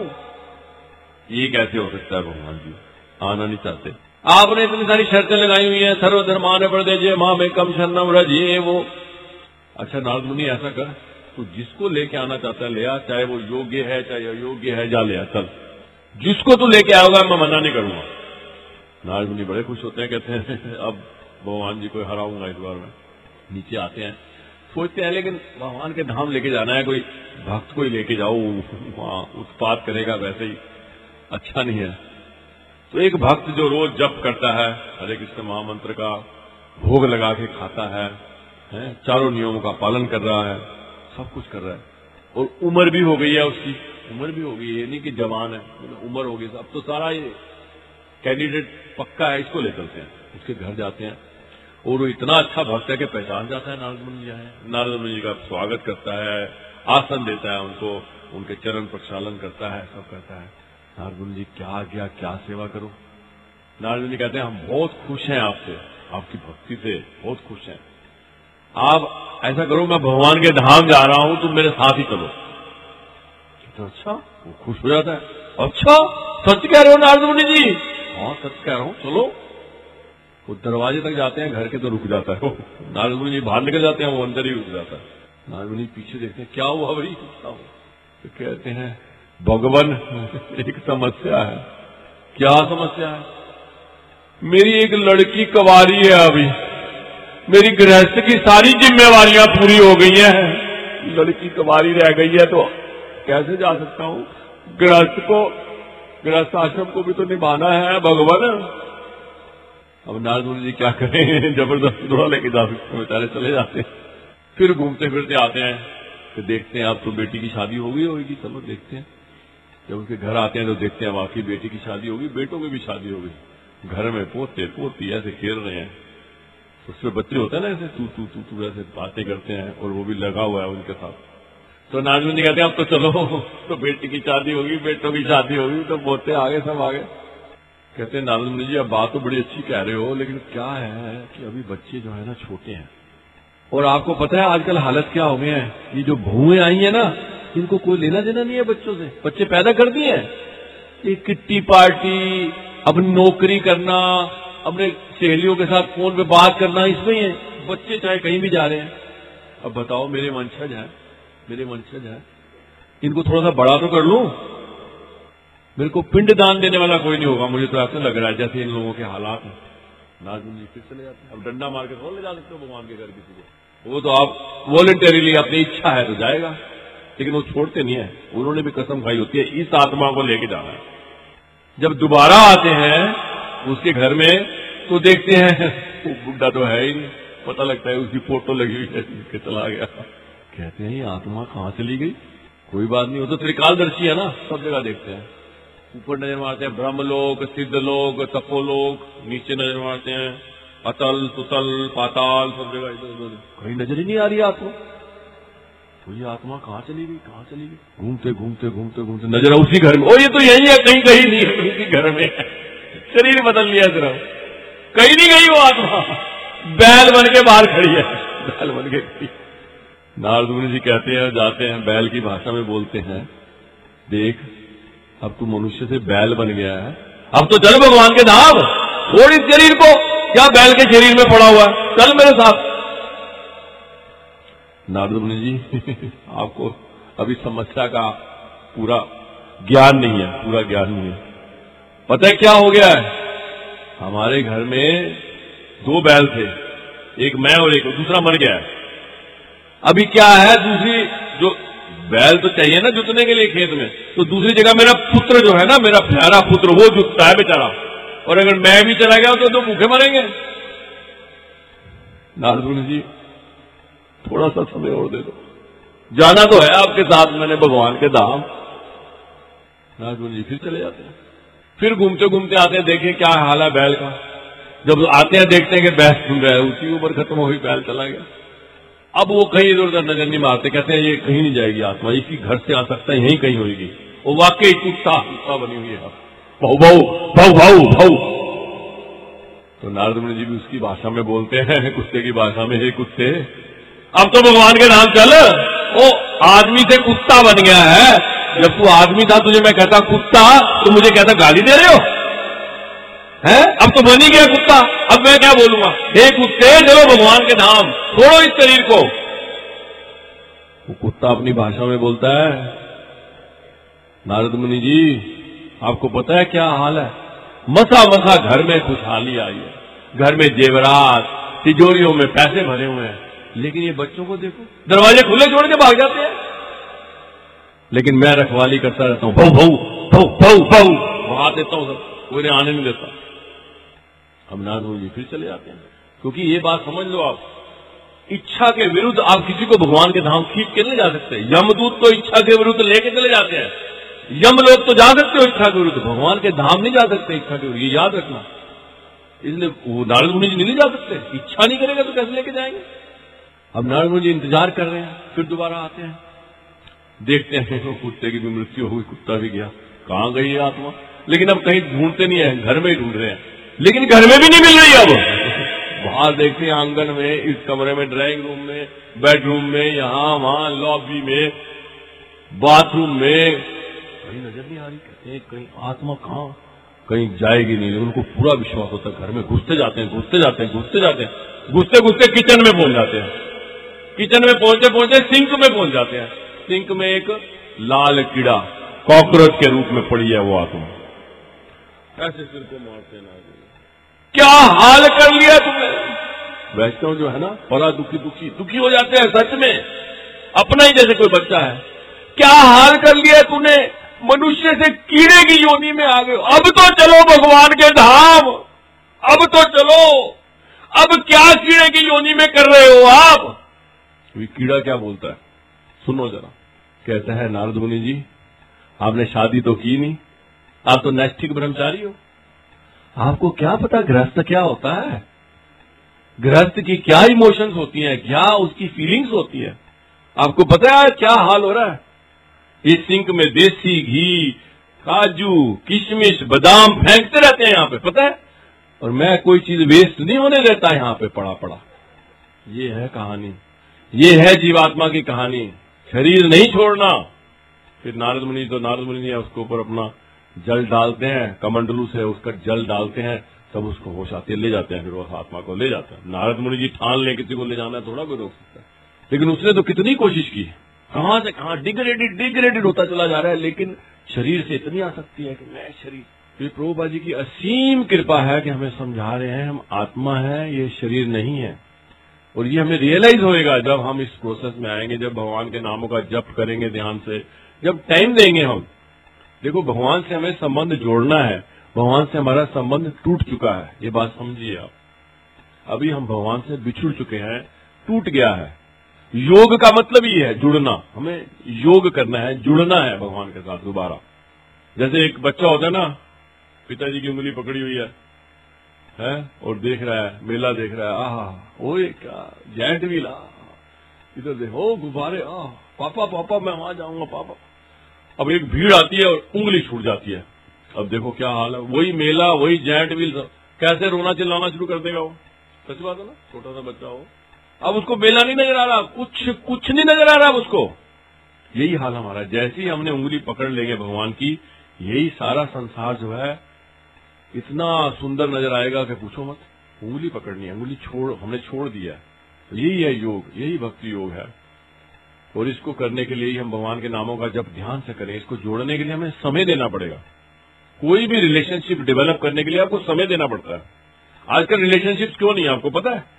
ये कैसे हो सकता है भगवान जी, आना नहीं चाहते? आपने इतनी सारी शर्तें लगाई हुई हैं, सर्वधर्मान प्रत्यज्य मां में कम शरणम व्रज, ये वो। अच्छा नारद मुनि ऐसा कर, तो जिसको लेके आना चाहता है ले आ, चाहे वो योग्य है चाहे अयोग्य है, जा ले आ, चल जिसको तू लेके आएगा मैं मना नहीं करूंगा। नारद मुनि बड़े खुश होते हैं, कहते हैं अब भगवान जी को हराऊंगा इस बार में। नीचे आते हैं, सोचते हैं लेकिन भगवान के धाम लेके जाना है, कोई भक्त को ही लेके जाओ, वहां उत्पात करेगा, वैसे ही अच्छा नहीं है। तो एक भक्त जो रोज जप करता है, हरे कृष्ण महामंत्र का भोग लगा के खाता है, चारों नियमों का पालन कर रहा है, सब कुछ कर रहा है, और उम्र भी हो गई है उसकी, उम्र भी हो गई है, ये नहीं कि जवान है, उम्र हो गई, अब तो सारा ये कैंडिडेट पक्का है, इसको ले चलते हैं, उसके घर जाते हैं, और वो इतना अच्छा भक्त है कि पहचान जाता है नारद मुनि जी है, नारद मुनि जी का स्वागत करता है, आसन देता है उनको, उनके चरण प्रक्षालन करता है, सब करता है। नारद मुनि जी क्या आज्ञा, क्या सेवा करो? नारद मुनि कहते हैं हम बहुत खुश हैं आपसे, आपकी भक्ति से बहुत खुश हैं, आप ऐसा करो मैं भगवान के धाम जा रहा हूं, तुम मेरे साथ ही चलो। तो अच्छा, वो खुश हो जाता है, अच्छा सच कह रहे हो नारद मुनि जी? हाँ सच कह रहा हूं, चलो। वो दरवाजे तक जाते हैं घर के, तो रुक जाता है, नारद मुनि जी बाहर निकल जाते हैं, वो अंदर ही रुक जाता है। नारद मुनि पीछे देखते हैं क्या हुआ भाई, तो कहते हैं भगवान एक समस्या है। क्या समस्या है? मेरी एक लड़की कुंवारी है, अभी मेरी गृहस्थ की सारी जिम्मेवारियां पूरी हो गई हैं, लड़की कुंवारी रह गई है, तो कैसे जा सकता हूं? गृहस्थ आश्रम को भी तो निभाना है भगवान। अब नारद मुनि जी क्या करें, जबरदस्ती थोड़ा लेके जा सकते, बेचारे चले जाते हैं। फिर घूमते फिरते आते हैं, फिर देखते हैं अब तो बेटी की शादी हो गई होगी, चलो देखते हैं। जब उनके घर आते हैं तो देखते हैं वाकई बेटी की शादी होगी, बेटों की भी शादी हो गई, घर में पोते पोती ऐसे खेल रहे हैं, उसमें बच्चे होते हैं ना ऐसे तू तू तू तू ऐसे बातें करते हैं, और वो भी लगा हुआ है उनके साथ। तो नारद मुनि कहते हैं अब तो चलो, तो बेटी की शादी होगी, बेटों की शादी होगी, तो पोते आगे सब आगे। कहते हैं नारद मुनि जी अब बात तो बड़ी अच्छी कह रहे हो, लेकिन क्या है कि अभी बच्चे जो है ना छोटे हैं, और आपको पता है आजकल हालत क्या हो गए हैं, ये जो बहुएं आई है ना, इनको कोई लेना देना नहीं है बच्चों से, बच्चे पैदा कर दिए हैं, ये किट्टी पार्टी, अपनी नौकरी करना, अपने सहेलियों के साथ फोन पे बात करना, इसमें ही है बच्चे, चाहे कहीं भी जा रहे हैं। अब बताओ मेरे वंशज हैं, इनको थोड़ा सा बड़ा तो कर लूं, मेरे को पिंड दान देने वाला कोई नहीं होगा, मुझे तो ऐसा लग रहा है जैसे इन लोगों के हालात हैं। नारद मुनि फिर चले जाते हैं। अब डंडा मार के थोड़ा ले जा सकते हो भगवान के घर किसी को, वो तो आप वॉलंटरीली अपनी इच्छा है तो जाएगा, लेकिन वो छोड़ते नहीं है, उन्होंने भी कसम खाई होती है इस आत्मा को लेके जाना है। जब दोबारा आते हैं उसके घर में तो देखते हैं वो बुढ़ा तो है ही नहीं, पता लगता है उसकी फोटो लगी हुई है, कि चला गया। कहते हैं ये आत्मा कहाँ चली गई? कोई बात नहीं, वो तो त्रिकालदर्शी है ना, सब जगह देखते हैं, ऊपर नजर मारते हैं ब्रह्मलोक, सिद्धलोक, तपोलोक, नीचे नजर मारते हैं अतल सुतल पाताल, सब जगह इधर कहीं नजर ही नहीं आ रही आपको। तो ये आत्मा कहाँ चली गई? घूमते घूमते नजर उसी घर में, ओ ये तो यही है, कहीं नहीं है, उसी घर में है, शरीर बदल लिया सिर्फ, कहीं नहीं गई वो आत्मा, बैल बन के बाहर खड़ी है, बैल बन के खड़ी। नारद मुनि जी कहते हैं, जाते हैं, बैल की भाषा में बोलते हैं, देख अब तू मनुष्य से बैल बन गया है, अब तो चल भगवान के धाम, छोड़ इस शरीर को, क्या बैल के शरीर में पड़ा हुआ है, चल मेरे साथ। नारद मुनि जी आपको अभी समस्या का पूरा ज्ञान नहीं है, पूरा ज्ञान नहीं है। पता है क्या हो गया है, हमारे घर में 2 बैल थे, एक मैं और एक दूसरा मर गया है। अभी क्या है, दूसरी जो बैल तो चाहिए ना जुतने के लिए खेत में, तो दूसरी जगह मेरा पुत्र जो है ना, मेरा प्यारा पुत्र, वो जुतता है बेचारा, और अगर मैं भी चला गया तो भूखे मरेंगे। नारद मुनि जी थोड़ा सा समय और दे दो, जाना तो है आपके साथ मैंने भगवान के धाम। नारद मुनि जी फिर चले जाते हैं, फिर घूमते घूमते आते हैं, देखें क्या हाल है बैल का। जब आते हैं देखते हैं कि बैल सुन रहा है, उसी उम्र खत्म हो गई, बैल चला गया। अब वो कहीं इधर उधर नजर नहीं मारते, कहते हैं ये कहीं नहीं जाएगी आत्मा, इसी घर से आ सकता है, यहीं कहीं होगी। वो वाकई कुत्ता बनी हुई है, भाऊ भाऊ भाऊ भाऊ भाऊ। तो नारद मुनि जी भी उसकी भाषा में बोलते हैं, कुत्ते की भाषा में, हे कुत्ते अब तो भगवान के नाम चल। वो आदमी से कुत्ता बन गया है, जब तू आदमी था तुझे मैं कहता कुत्ता, तो मुझे कहता गाली दे रहे हो हैं? अब तो बन ही गया कुत्ता, अब मैं क्या बोलूंगा, हे कुत्ते चलो भगवान के नाम, छोड़ो इस शरीर को। वो कुत्ता अपनी भाषा में बोलता है, नारद मुनि जी आपको पता है क्या हाल है, मसा मसा घर में खुशहाली आई है, घर में जेवरात, तिजोरियों में पैसे भरे हुए हैं, लेकिन ये बच्चों को देखो, दरवाजे खुले छोड़ के भाग जाते हैं। लेकिन मैं रखवाली करता रहता हूं, भाऊ भाऊ भाऊ भाऊ भाऊ, भगा देता हूं, सब कोई आने नहीं देता। अब नारद मुनि जी फिर चले जाते हैं, क्योंकि ये बात समझ लो आप, इच्छा के विरुद्ध आप किसी को भगवान के धाम खींच के नहीं जा सकते। यमदूत तो इच्छा के विरुद्ध लेके चले जाते हैं, यम लोग तो जा सकते हो इच्छा के विरुद्ध, भगवान के धाम नहीं जा सकते इच्छा के विरुद्ध, ये याद रखना। इसलिए वो नारद मुनि जी नहीं जा सकते, इच्छा नहीं करेगा तो कैसे लेके जाएंगे। अब नारद मुनि जी इंतजार कर रहे हैं, फिर दोबारा आते हैं, देखते हैं कुत्ते की भी मृत्यु हो गई, कुत्ता भी गया, कहां गई है आत्मा। लेकिन अब कहीं ढूंढते नहीं है, घर में ही ढूंढ रहे हैं, लेकिन घर में भी नहीं मिल रही। अब बाहर देखते हैं, आंगन में, इस कमरे में, ड्राइंग रूम में, बेडरूम में, यहां वहां, लॉबी में, बाथरूम में, कहीं नजर नहीं आ रही। कहते हैं कहीं आत्मा कहां, कहीं जाएगी नहीं। उनको पूरा विश्वास होता है, घर में घुसते जाते हैं, घुसते जाते हैं, घुसते जाते हैं, घुसते घुसते किचन में पहुंच जाते हैं। किचन में पहुंचते पहुंचते सिंक में पहुंच जाते हैं। सिंक में एक लाल कीड़ा कॉकरोच के रूप में पड़ी है वो आत्मा। ऐसे सिर को मारते हैं, क्या हाल कर लिया तुमने। वैष्णव जो है ना, बड़ा दुखी हो जाते हैं सच में, अपना ही जैसे कोई बच्चा है। क्या हाल कर लिया तूने, मनुष्य से कीड़े की योनि में आ गए। अब तो चलो भगवान के धाम, अब तो चलो, अब क्या कीड़े की योनि में कर रहे हो आप। कीड़ा क्या बोलता है, सुनो जरा। कहता है नारद मुनि जी आपने शादी तो की नहीं, आप तो नैष्ठिक ब्रह्मचारी हो, आपको क्या पता गृहस्थ क्या होता है, गृहस्थ की क्या इमोशंस होती हैं, क्या उसकी फीलिंग्स होती है। आपको पता है क्या हाल हो रहा है। इस सिंक में देसी घी, काजू, किशमिश, बादाम फेंकते रहते हैं यहाँ पे, पता है, और मैं कोई चीज वेस्ट नहीं होने देता यहाँ पे पड़ा पड़ा। ये है कहानी, ये है जीवात्मा की कहानी, शरीर नहीं छोड़ना। फिर नारद मुनि उसके ऊपर अपना जल डालते हैं, कमंडलू से उसका जल डालते हैं, तब उसको होश आती है, ले जाते हैं, फिर वो आत्मा को ले जाते हैं। नारद मुनि जी ठान ले किसी को ले जाना है, थोड़ा कोई रोक सकता है। लेकिन उसने तो कितनी कोशिश की, कहां से कहां डिग्रेडेड होता चला जा रहा है, लेकिन शरीर से इतनी आसक्ति है कि मैं शरीर। फिर प्रभुपाद जी की असीम कृपा है कि हमें समझा रहे हैं हम आत्मा है, ये शरीर नहीं है। और ये हमें रियलाइज होएगा जब हम इस प्रोसेस में आएंगे, जब भगवान के नामों का जप करेंगे ध्यान से, जब टाइम देंगे हम। देखो भगवान से हमें संबंध जोड़ना है, भगवान से हमारा संबंध टूट चुका है, ये बात समझिए आप। अभी हम भगवान से बिछुड़ चुके हैं, टूट गया है। योग का मतलब ये है जुड़ना, हमें योग करना है, जुड़ना है भगवान के साथ दोबारा। जैसे एक बच्चा होता है ना, पिताजी की उंगली पकड़ी हुई है और देख रहा है, मेला देख रहा है, आह ओ ये क्या जायंट व्हील, इधर देखो गुब्बारे, पापा पापा मैं वहां जाऊंगा पापा। अब एक भीड़ आती है और उंगली छूट जाती है, अब देखो क्या हाल है। वही मेला, वही जायंट व्हील, कैसे रोना चिल्लाना शुरू कर देगा वो। सच बात है ना, छोटा सा बच्चा हो, अब उसको मेला नहीं नजर आ रहा, कुछ नहीं नजर आ रहा उसको। यही हाल हमारा, जैसे ही हमने उंगली पकड़ लेंगे भगवान की, यही सारा संसार जो है इतना सुंदर नजर आएगा कि पूछो मत। उंगली पकड़नी है, उंगली हमने छोड़ दिया। यही है योग, यही भक्ति योग है। और इसको करने के लिए ही हम भगवान के नामों का जब ध्यान से करें, इसको जोड़ने के लिए हमें समय देना पड़ेगा। कोई भी रिलेशनशिप डेवलप करने के लिए आपको समय देना पड़ता है। आजकल रिलेशनशिप्स क्यों नहीं है आपको पता है?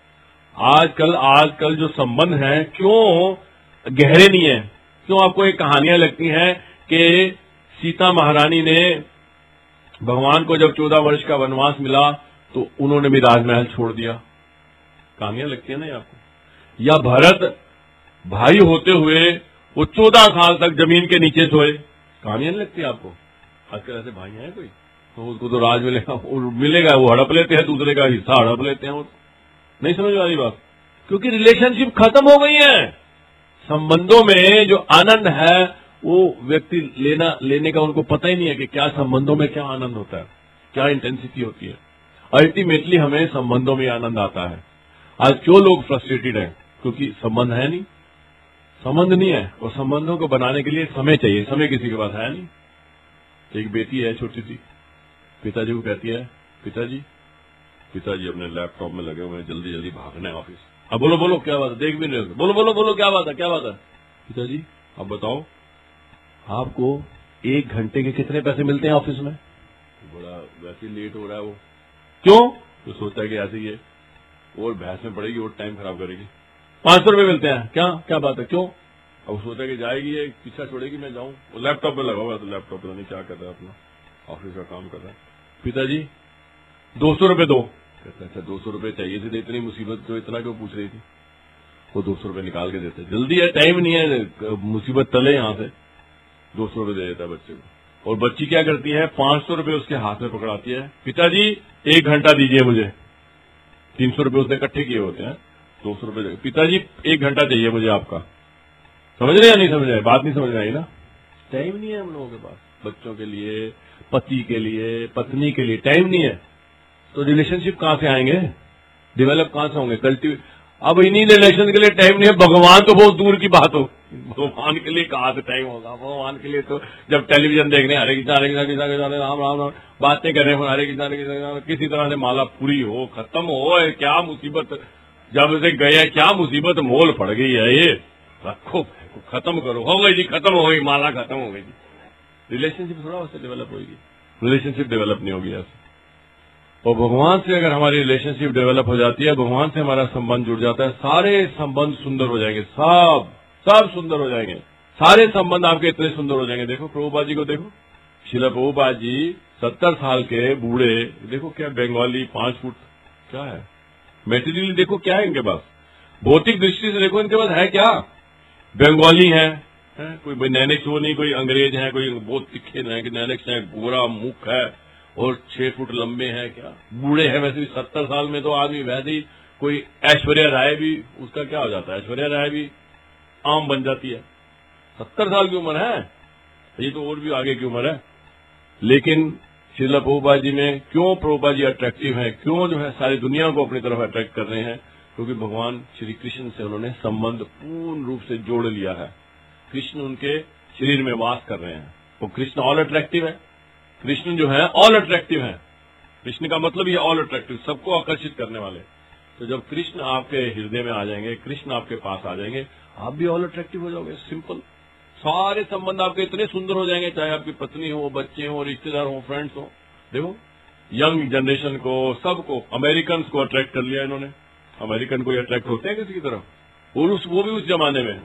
आजकल जो संबंध हैं क्यों गहरे नहीं है? क्यों आपको एक कहानियां लगती हैं कि सीता महारानी ने भगवान को जब 14 वर्ष का वनवास मिला तो उन्होंने भी राजमहल छोड़ दिया? कहानियां लगती है ना आपको? या भरत भाई होते हुए वो 14 साल तक जमीन के नीचे सोए? कहानियां नहीं लगती आपको? आजकल ऐसे भाई हैं कोई? तो उसको तो राज मिलेगा, वो हड़प लेते हैं, दूसरे का हिस्सा हड़प लेते हैं। वो नहीं समझ वाली बात, क्योंकि रिलेशनशिप खत्म हो गई है। संबंधों में जो आनंद है वो व्यक्ति लेने का उनको पता ही नहीं है कि क्या संबंधों में क्या आनंद होता है, क्या इंटेंसिटी होती है। अल्टीमेटली हमें संबंधों में आनंद आता है। आज क्यों लोग फ्रस्ट्रेटेड हैं? क्योंकि संबंध है नहीं, संबंध नहीं है। और संबंधों को बनाने के लिए समय चाहिए, समय किसी के पास है नहीं। एक बेटी है छोटी सी, पिताजी को कहती है, पिताजी अपने लैपटॉप में लगे हुए हैं, जल्दी जल्दी भागना है ऑफिस। अब बोलो बोलो क्या बात है, देख भी नहीं रहे, बोलो क्या बात है? पिताजी अब बताओ, आपको 1 घंटे के कितने पैसे मिलते हैं ऑफिस में? बड़ा वैसे लेट हो रहा है वो। क्यों? तो सोचता है कि ऐसे ही है, और बहस में पड़ेगी और टाइम खराब करेगी। 500 रुपए मिलते हैं, क्या बात है, क्यों? अब सोचता है कि जाएगी, ये पीछा छोड़ेगी, मैं जाऊं। वो लैपटॉप पे लगा हुआ है, तो लैपटॉप पे नहीं क्या कर रहा है, अपना ऑफिस का काम कर रहा है। पिताजी 200 रुपए दो। कहता है अच्छा 200 रुपए चाहिए थे, इतनी मुसीबत तो इतना क्यों पूछ रही थी? वो 200 रुपए निकाल के देते, जल्दी है, टाइम नहीं है, मुसीबत टले यहां से। 200 रुपए दे देता है बच्चे को। और बच्ची क्या करती है, 500 रुपए उसके हाथ में पकड़ाती है। पिताजी 1 घंटा दीजिए मुझे। 300 रुपए उसने इकट्ठे किए होते हैं, 200 रुपए। पिताजी 1 घंटा चाहिए मुझे आपका। समझ रहे या नहीं समझ रहे? बात नहीं समझ रही ना? टाइम नहीं है हम लोगों के पास, बच्चों के लिए, पति के लिए, पत्नी के लिए टाइम नहीं है। तो रिलेशनशिप कहां से आएंगे, डेवलप कहां से होंगे, अब इन्हीं रिलेशन के लिए टाइम नहीं है। भगवान तो बहुत दूर की बात हो, भगवान के लिए कहां से टाइम होगा? भगवान के लिए तो जब टेलीविजन देखने हरे कृष्णा राम राम बातें कर रहे हो, हरे कृष्णा किसी तरह से माला पूरी हो, खत्म हो, क्या मुसीबत जब से गए, क्या मुसीबत मोल पड़ गई है, ये रखो खत्म करो, हो गई जी, खत्म हो गई, माला खत्म हो गई जी। रिलेशनशिप थोड़ा उससे डेवलप होगी, रिलेशनशिप डेवलप नहीं होगी ऐसे। और भगवान से अगर हमारी रिलेशनशिप डेवलप हो जाती है, भगवान से हमारा संबंध जुड़ जाता है, सारे संबंध सुंदर हो जाएंगे, सब सुंदर हो जाएंगे, सारे संबंध आपके इतने सुंदर हो जाएंगे। देखो प्रभुपाद जी को देखो, श्रील प्रभुपाद जी 70 साल के बूढ़े, देखो क्या बंगाली, 5 फुट, क्या है मेटेरियल, देखो क्या है इनके पास, भौतिक दृष्टि से देखो इनके पास है क्या, बंगाली है, कोई नैनिक्स हो नहीं, कोई अंग्रेज है, कोई बहुत तिखे नैनिक्स है, गोरा मुख है और 6 फुट लंबे हैं, क्या बूढ़े हैं वैसे भी। 70 साल में तो आदमी वैसे ही, कोई ऐश्वर्या राय भी, उसका क्या हो जाता है, ऐश्वर्या राय भी आम बन जाती है। 70 साल की उम्र है, ये तो और भी आगे की उम्र है। लेकिन श्रील प्रभुपाद जी में क्यों प्रभुपाद जी अट्रैक्टिव है, क्यों जो है सारी दुनिया को अपनी तरफ अट्रैक्ट कर रहे हैं? क्योंकि भगवान श्री कृष्ण से उन्होंने संबंध पूर्ण रूप से जोड़ लिया है। कृष्ण उनके शरीर में वास कर रहे हैं, वो कृष्ण ऑल अट्रैक्टिव है। कृष्ण जो है ऑल अट्रैक्टिव है, कृष्ण का मतलब ये ऑल अट्रैक्टिव, सबको आकर्षित करने वाले। तो जब कृष्ण आपके हृदय में आ जाएंगे, कृष्ण आपके पास आ जाएंगे, आप भी ऑल अट्रैक्टिव हो जाओगे। सिंपल, सारे संबंध आपके इतने सुंदर हो जाएंगे, चाहे आपकी पत्नी हो, बच्चे हो, रिश्तेदार हो, फ्रेंड्स हो। देखो यंग जनरेशन को, सबको, अमेरिकन को अट्रैक्ट कर लिया इन्होंने। अमेरिकन को अट्रैक्ट होते हैं किसी की तरफ, और वो भी उस जमाने में,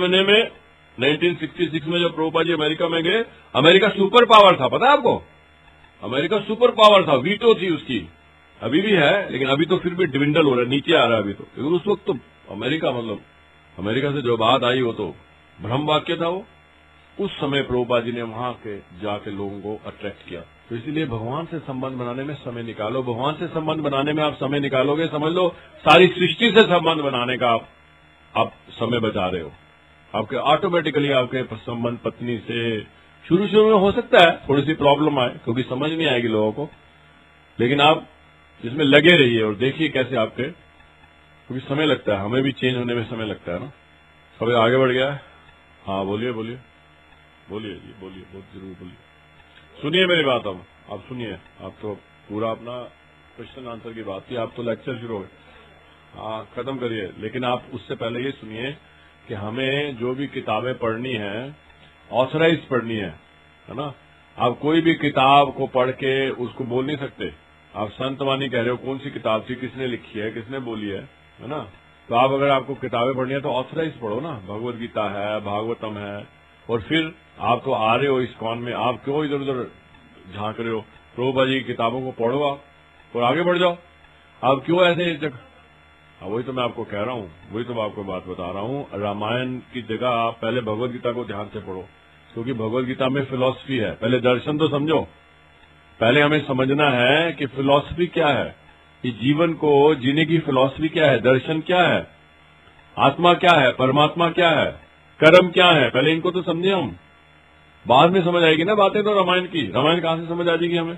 1966 में जब प्रभुपाद जी अमेरिका में गए, अमेरिका सुपर पावर था, पता है आपको? अमेरिका सुपर पावर था, वीटो थी उसकी, अभी भी है, लेकिन अभी तो फिर भी डिविंडल हो रहा है, नीचे आ रहा है अभी तो। लेकिन उस वक्त तो अमेरिका, मतलब अमेरिका से जो बात आई वो तो ब्रह्म वाक्य था वो। उस समय प्रभुपाद जी ने वहां के जाके लोगों को अट्रैक्ट किया। तो इसीलिए भगवान से संबंध बनाने में समय निकालो। भगवान से संबंध बनाने में आप समय निकालोगे, समझ लो सारी सृष्टि से संबंध बनाने का आप समय बचा रहे हो। आपके ऑटोमेटिकली आपके संबंध पत्नी से शुरू में हो सकता है थोड़ी सी प्रॉब्लम आए, क्योंकि समझ नहीं आएगी लोगों को, लेकिन आप इसमें लगे रहिए और देखिए कैसे आपके, क्योंकि समय लगता है, हमें भी चेंज होने में समय लगता है ना। समय आगे बढ़ गया है। हाँ बोलिए जी, बोलिए, बहुत जरूर बोलिए। सुनिए मेरी बात, अब आप सुनिए। आप तो पूरा अपना क्वेश्चन आंसर की बात थी, आप तो लेक्चर शुरू हो गए। हाँ, खत्म करिए, लेकिन आप उससे पहले ये सुनिए कि हमें जो भी किताबें पढ़नी है ऑथराइज पढ़नी है ना। आप कोई भी किताब को पढ़ के उसको बोल नहीं सकते। आप संतवाणी कह रहे हो, कौन सी किताब थी, किसने लिखी है, किसने बोली है ना। तो आप अगर आपको किताबें पढ़नी है तो ऑथराइज पढ़ो ना। भगवत गीता है, भागवतम है, और फिर आप तो आ रहे हो इस्कॉन में, आप क्यों इधर उधर झांक रहे हो? प्रभुपाद जी की किताबों को पढ़ो आप और आगे बढ़ जाओ। आप क्यों ऐसे जगह, वही तो मैं आपको कह रहा हूँ, वही तो मैं आपको बात बता रहा हूँ। रामायण की जगह आप पहले भगवत गीता को ध्यान से पढ़ो, क्योंकि भगवत गीता में फिलॉसफी है। पहले दर्शन तो समझो, पहले हमें समझना है कि फिलॉसफी क्या है, कि जीवन को जीने की फिलॉसफी क्या है, दर्शन क्या है, आत्मा क्या है, परमात्मा क्या है, कर्म क्या है। पहले इनको तो समझे हम, बाद में समझ आएगी ना बातें तो रामायण की। रामायण कहां से समझ आ जाएगी हमें,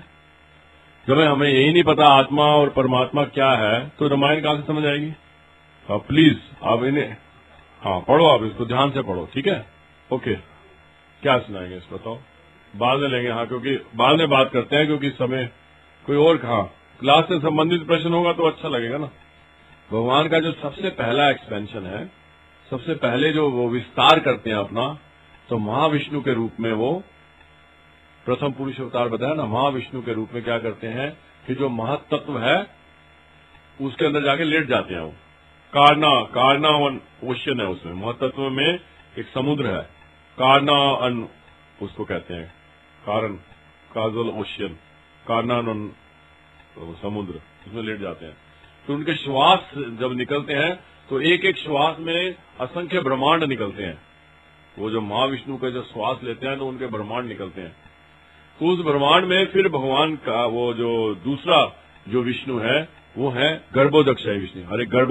जब हमें यही नहीं पता आत्मा और परमात्मा क्या है, तो रामायण कहां से समझ आएगी। प्लीज आप इन्हें, हाँ पढ़ो, आप इसको ध्यान से पढ़ो, ठीक है। ओके, क्या सुनाएंगे इस बताओ, बाद में लेंगे। हाँ, क्योंकि बाद में बात करते हैं, क्योंकि इस समय कोई और कहा क्लास से संबंधित प्रश्न होगा तो अच्छा लगेगा ना। भगवान का जो सबसे पहला एक्सपेंशन है, सबसे पहले जो वो विस्तार करते हैं अपना, तो महाविष्णु के रूप में वो प्रथम पुरुष अवतार बताया ना। महाविष्णु के रूप में क्या करते हैं कि जो महत्त्व है उसके अंदर जाके लेट जाते हैं। वो कारना वन ओशन है, उसमें महत्त्व में एक समुद्र है, कारना अन उसको कहते हैं, कारण काजल ओशियन, कारनान समुद्र, उसमें लेट जाते हैं। तो उनके श्वास जब निकलते हैं तो एक एक श्वास में असंख्य ब्रह्मांड निकलते हैं। वो जो महाविष्णु का जो श्वास लेते हैं तो उनके ब्रह्मांड निकलते हैं। तो उस ब्रह्मांड में फिर भगवान का वो जो दूसरा जो विष्णु है वो है गर्भोदकशाही विष्णु।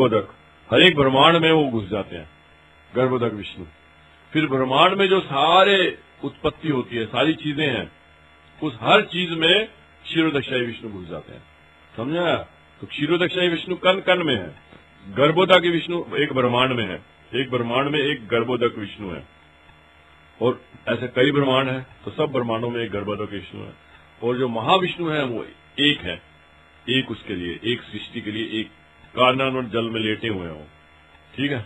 हर एक ब्रह्मांड में वो घुस जाते हैं, गर्भोदक विष्णु। फिर ब्रह्मांड में जो सारे उत्पत्ति होती है, सारी चीजें हैं, उस हर चीज में क्षीरोदकशाही विष्णु घुस जाते हैं। समझा? तो क्षीरोदकशाही विष्णु कण कण में है, गर्भोदक विष्णु एक ब्रह्मांड में है, एक ब्रह्मांड में एक गर्भोदक विष्णु है, और ऐसे कई ब्रह्मांड है, तो सब ब्रह्मांडों में एक गर्भोदक विष्णु है। और जो महाविष्णु है वो एक है, एक उसके लिए, एक सृष्टि के लिए, एक कारनान और जल में लेटे हुए हैं वो, ठीक है।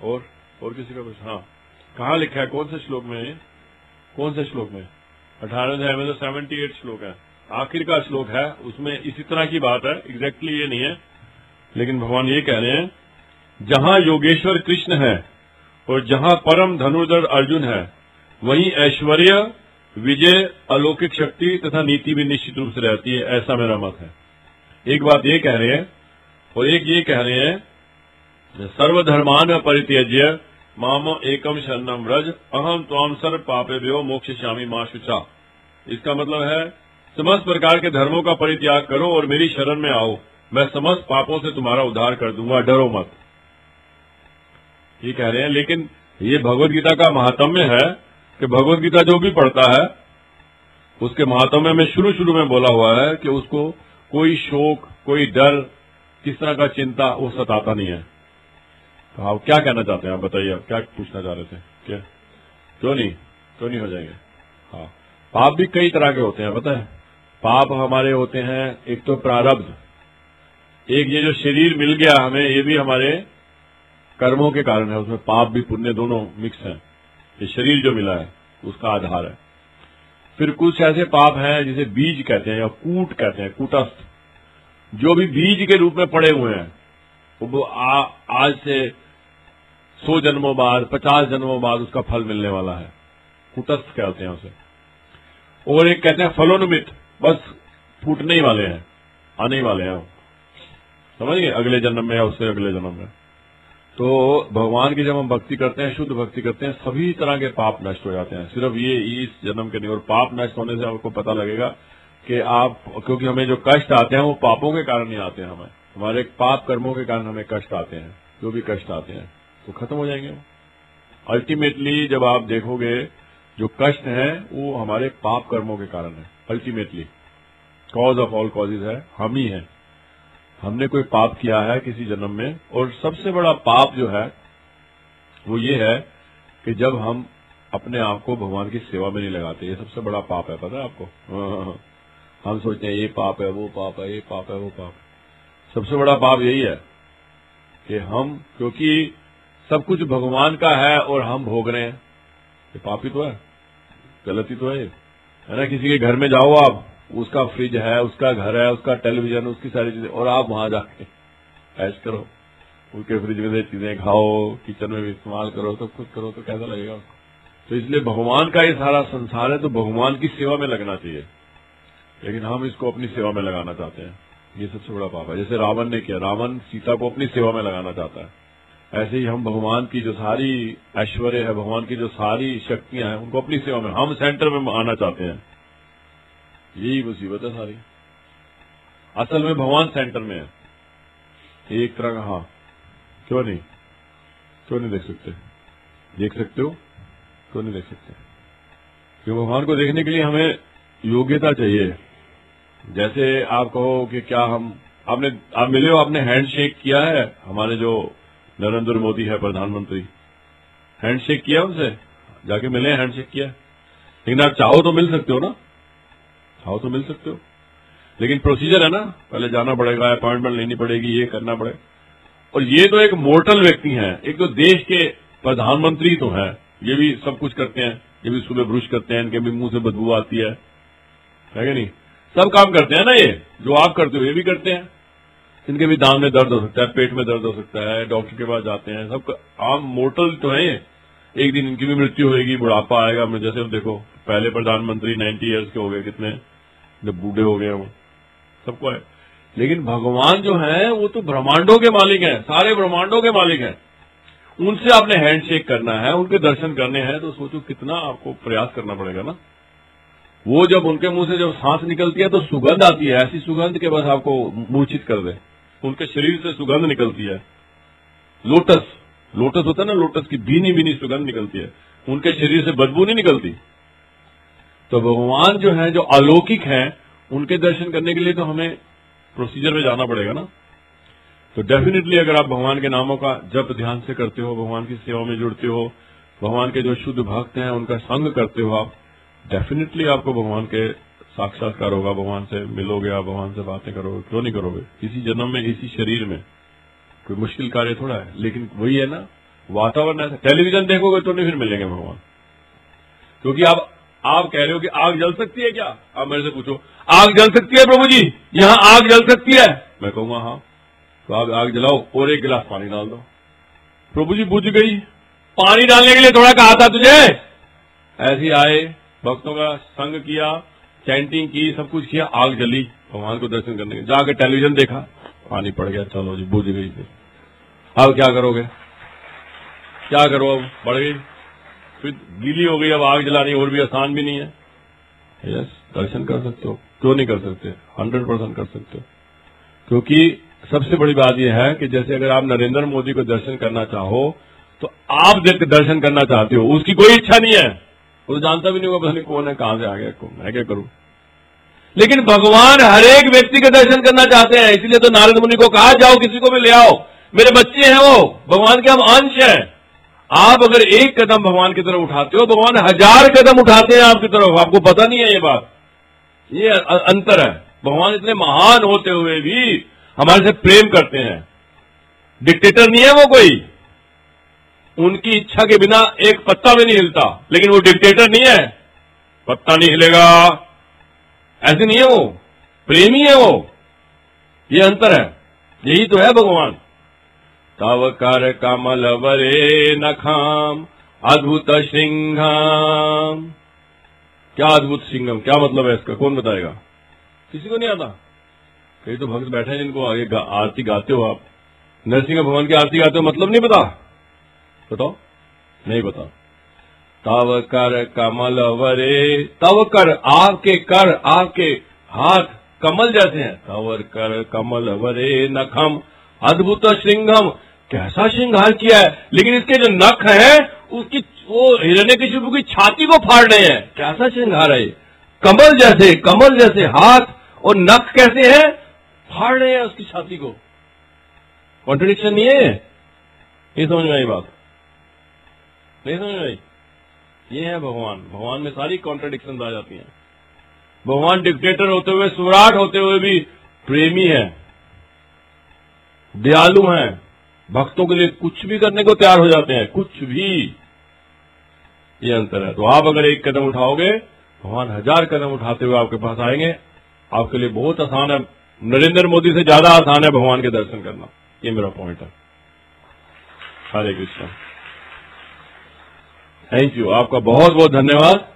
और किसी का प्रश्न? हाँ, कहाँ लिखा है, कौन से श्लोक में है, कौन से श्लोक में? 18 अध्याय में तो 78 श्लोक है, आखिर का श्लोक है, उसमें इसी तरह की बात है, एग्जैक्टली ये नहीं है, लेकिन भगवान ये कह रहे हैं, जहां योगेश्वर कृष्ण है और जहां परम धनुर्धर अर्जुन है, वहीं ऐश्वर्य, विजय, अलौकिक शक्ति तथा नीति भी निश्चित रूप से रहती है, ऐसा मेरा मत है। एक बात ये कह रहे हैं, और एक ये कह रहे हैं, सर्वधर्मान परित्यज्य माम एकम शरणम व्रज अहम त्वाम सर्व पापेभ्यो मोक्षयिष्यामि मा शुचा। इसका मतलब है, समस्त प्रकार के धर्मों का परित्याग करो और मेरी शरण में आओ, मैं समस्त पापों से तुम्हारा उद्धार कर दूंगा, डरो मत, ये कह रहे हैं। लेकिन ये भगवत गीता का महात्म्य है कि भगवत गीता जो भी पढ़ता है उसके महात्म्य में शुरू में बोला हुआ है कि उसको कोई शोक, कोई डर, किस तरह का चिंता वो सताता नहीं है। तो आप क्या कहना चाहते हैं, आप बताइए, आप क्या पूछना चाह रहे थे? क्या क्यों नहीं हो जाएंगे? हाँ, पाप भी कई तरह के होते हैं, पता है। पाप हमारे होते हैं, एक तो प्रारब्ध, एक ये जो शरीर मिल गया हमें, ये भी हमारे कर्मों के कारण है, उसमें पाप भी पुण्य दोनों मिक्स है। ये शरीर जो मिला है उसका आधार है। फिर कुछ ऐसे पाप हैं जिसे बीज कहते हैं या कूट कहते हैं, कूटस्थ, जो भी बीज के रूप में पड़े हुए हैं, वो आज से 100 जन्मों बाद, 50 जन्मों बाद उसका फल मिलने वाला है, कूटस्थ कहते हैं उसे। और एक कहते हैं फलोन्मित, बस फूटने ही वाले हैं, आने ही वाले हैं, समझ गए, अगले जन्म में या उससे अगले जन्म में। तो भगवान की जब हम भक्ति करते हैं, शुद्ध भक्ति करते हैं, सभी तरह के पाप नष्ट हो जाते हैं, सिर्फ ये इस जन्म के नहीं। और पाप नष्ट होने से आपको पता लगेगा कि आप, क्योंकि हमें जो कष्ट आते हैं वो पापों के कारण नहीं आते हैं, हमारे पाप कर्मों के कारण हमें कष्ट आते हैं, जो भी कष्ट आते हैं तो खत्म हो जाएंगे। अल्टीमेटली जब आप देखोगे जो कष्ट है वो हमारे पाप कर्मों के कारण है। Ultimately cause of all causes है, हम ही हैं, हमने कोई पाप किया है किसी जन्म में। और सबसे बड़ा पाप जो है वो ये है कि जब हम अपने आप को भगवान की सेवा में नहीं लगाते। ये सबसे बड़ा पाप है, पता है आपको? हम सोचते हैं ये पाप है, वो पाप है, ये पाप है, वो पाप है। सबसे बड़ा पाप यही है कि हम, क्योंकि सब कुछ भगवान का है और हम भोग रहे हैं, ये पाप ही तो है, गलती तो है ना। किसी के घर में जाओ आप, उसका फ्रिज है, उसका घर है, उसका टेलीविजन, उसकी सारी चीजें, और आप वहां जाके ऐश करो, उसके फ्रिज में से चीजें खाओ, किचन में भी इस्तेमाल करो, सब कुछ करो, तो कैसा लगेगा? तो इसलिए भगवान का ये सारा संसार है, तो भगवान की सेवा में लगना चाहिए, लेकिन हम इसको अपनी सेवा में लगाना चाहते हैं। ये सबसे बड़ा पाप है। जैसे रावण ने किया, रावण सीता को अपनी सेवा में लगाना चाहता है, ऐसे ही हम भगवान की जो सारी ऐश्वर्य है, भगवान की जो सारी शक्तियां हैं, उनको अपनी सेवा में, हम सेंटर में आना चाहते हैं। यही मुसीबत है सारी। असल में भगवान सेंटर में है, एक तरह का। हाँ, क्यों नहीं देख सकते? देख सकते हो, क्यों नहीं देख सकते? क्योंकि भगवान को देखने के लिए हमें योग्यता चाहिए। जैसे आप कहो कि क्या आप मिले हो, आपने हैंडशेक किया है? हमारे जो नरेंद्र मोदी है प्रधानमंत्री, हैंडशेक किया उनसे? जाके मिले, हैंडशेक किया? लेकिन आप चाहो तो मिल सकते हो ना, चाहो तो मिल सकते हो, लेकिन प्रोसीजर है ना, पहले जाना पड़ेगा, अपॉइंटमेंट लेनी पड़ेगी, ये करना पड़ेगा। और ये तो एक मोर्टल व्यक्ति हैं, एक तो देश के प्रधानमंत्री तो हैं, ये भी सब कुछ करते हैं, ये भी सुबह ब्रश करते हैं, इनके भी मुंह से बदबू आती है कि नहीं? सब काम करते हैं ना, ये जो आप करते हो ये भी करते हैं। इनके भी दांत में दर्द हो सकता है, पेट में दर्द हो सकता है, डॉक्टर के पास जाते हैं, सब आम मोर्टल तो है ये। एक दिन इनकी भी मृत्यु होगी, बुढ़ापा आएगा। जैसे हम देखो, पहले प्रधानमंत्री 90 ईयर्स के हो गए, कितने जब बूढ़े हो गए वो, सबको है। लेकिन भगवान जो है वो तो ब्रह्मांडों के मालिक हैं, सारे ब्रह्मांडों के मालिक हैं। उनसे आपने हैंडशेक करना है, उनके दर्शन करने हैं, तो सोचो कितना आपको प्रयास करना पड़ेगा ना। वो जब उनके मुंह से जब सांस निकलती है तो सुगंध आती है, ऐसी सुगंध के बस आपको मूर्छित कर दे। उनके शरीर से सुगंध निकलती है, लोटस होता है ना, लोटस की भीनी भीनी सुगंध निकलती है, उनके शरीर से बदबू नहीं निकलती। तो भगवान जो है, जो अलौकिक है, उनके दर्शन करने के लिए तो हमें प्रोसीजर में जाना पड़ेगा ना। तो डेफिनेटली अगर आप भगवान के नामों का जप ध्यान से करते हो, भगवान की सेवा में जुड़ते हो, भगवान के जो शुद्ध भक्त हैं उनका संग करते हो आप, डेफिनेटली आपको भगवान के साक्षात्कार होगा, भगवान से मिलोगे, आप भगवान से बातें करोगे। क्यों नहीं करोगे? इसी जन्म में, इसी शरीर में, कोई मुश्किल कार्य थोड़ा है। लेकिन वही है ना, वातावरण ऐसा। टेलीविजन देखोगे तो नहीं फिर मिलेंगे भगवान, क्योंकि आप कह रहे हो कि आग जल सकती है क्या? आप मेरे से पूछो, आग जल सकती है प्रभु जी, यहाँ आग जल सकती है? मैं कहूंगा हाँ, तो आप आग जलाओ और एक गिलास पानी डाल दो। प्रभु जी बुझ गई, पानी डालने के लिए थोड़ा कहा था तुझे? ऐसे आए, भक्तों का संग किया, चैंटिंग की, सब कुछ किया, आग जली भगवान को दर्शन करने के। जाके टेलीविजन देखा, पानी पड़ गया, चलो जी बुझ गई। अब क्या करोगे? क्या करो? अब बढ़ गई, फिर गीली हो गई, अब आग जलानी और भी आसान भी नहीं है। यस, दर्शन कर सकते हो, क्यों नहीं कर सकते? 100% कर सकते हो। क्योंकि सबसे बड़ी बात यह है कि जैसे अगर आप नरेंद्र मोदी को दर्शन करना चाहो तो आप दर्शन करना चाहते हो, उसकी कोई इच्छा नहीं है, वो जानता भी नहीं होगा, पता नहीं कौन है, कहां से आ गया, मैं क्या करूं। लेकिन भगवान हर एक व्यक्ति के दर्शन करना चाहते हैं, इसलिए तो नारद मुनि को कहा, जाओ किसी को भी ले आओ, मेरे बच्चे हैं वो, भगवान के हम अंश हैं। आप अगर एक कदम भगवान की तरफ उठाते हो, भगवान 1000 कदम उठाते हैं आपकी तरफ। आपको पता नहीं है ये बात, ये अंतर है। भगवान इतने महान होते हुए भी हमारे से प्रेम करते हैं। डिक्टेटर नहीं है वो कोई, उनकी इच्छा के बिना एक पत्ता भी नहीं हिलता, लेकिन वो डिक्टेटर नहीं है, पत्ता नहीं हिलेगा, ऐसे नहीं है वो, प्रेमी है वो। ये अंतर है, यही तो है भगवान। तव कर कमल वरे नखाम अद्भुत सिंघम। क्या अद्भुत सिंघम, क्या मतलब है इसका? कौन बताएगा? किसी को नहीं आता? कई तो भक्त बैठे हैं जिनको आगे आरती गाते हो आप, नरसिंह भगवान की आरती गाते हो, मतलब नहीं पता? बताओ, नहीं पता। तव कर कमल वरे, तव कर, आपके हाथ कमल जैसे हैं। तव कर कमल वरे नखम अद्भुत श्रृंगम। कैसा श्रृंगार किया है, लेकिन इसके जो नख हैं उसकी, वो हिरण्यकशिपु की छाती को फाड़ रहे हैं। कैसा श्रृंगार है? कमल जैसे हाथ और नख कैसे हैं? फाड़ रहे हैं उसकी छाती को। कॉन्ट्रडिक्शन नहीं है? नहीं समझ में आई बात? नहीं समझ में आई? ये है भगवान। भगवान में सारी कॉन्ट्रडिक्शन आ जाती हैं। भगवान डिक्टेटर होते हुए, सुराट होते हुए भी प्रेमी है, दयालु हैं, भक्तों के लिए कुछ भी करने को तैयार हो जाते हैं, कुछ भी। ये अंतर है। तो आप अगर एक कदम उठाओगे, भगवान 1000 कदम उठाते हुए आपके पास आएंगे। आपके लिए बहुत आसान है, नरेंद्र मोदी से ज्यादा आसान है भगवान के दर्शन करना। ये मेरा पॉइंट है। हरे कृष्ण। थैंक यू, आपका बहुत बहुत धन्यवाद।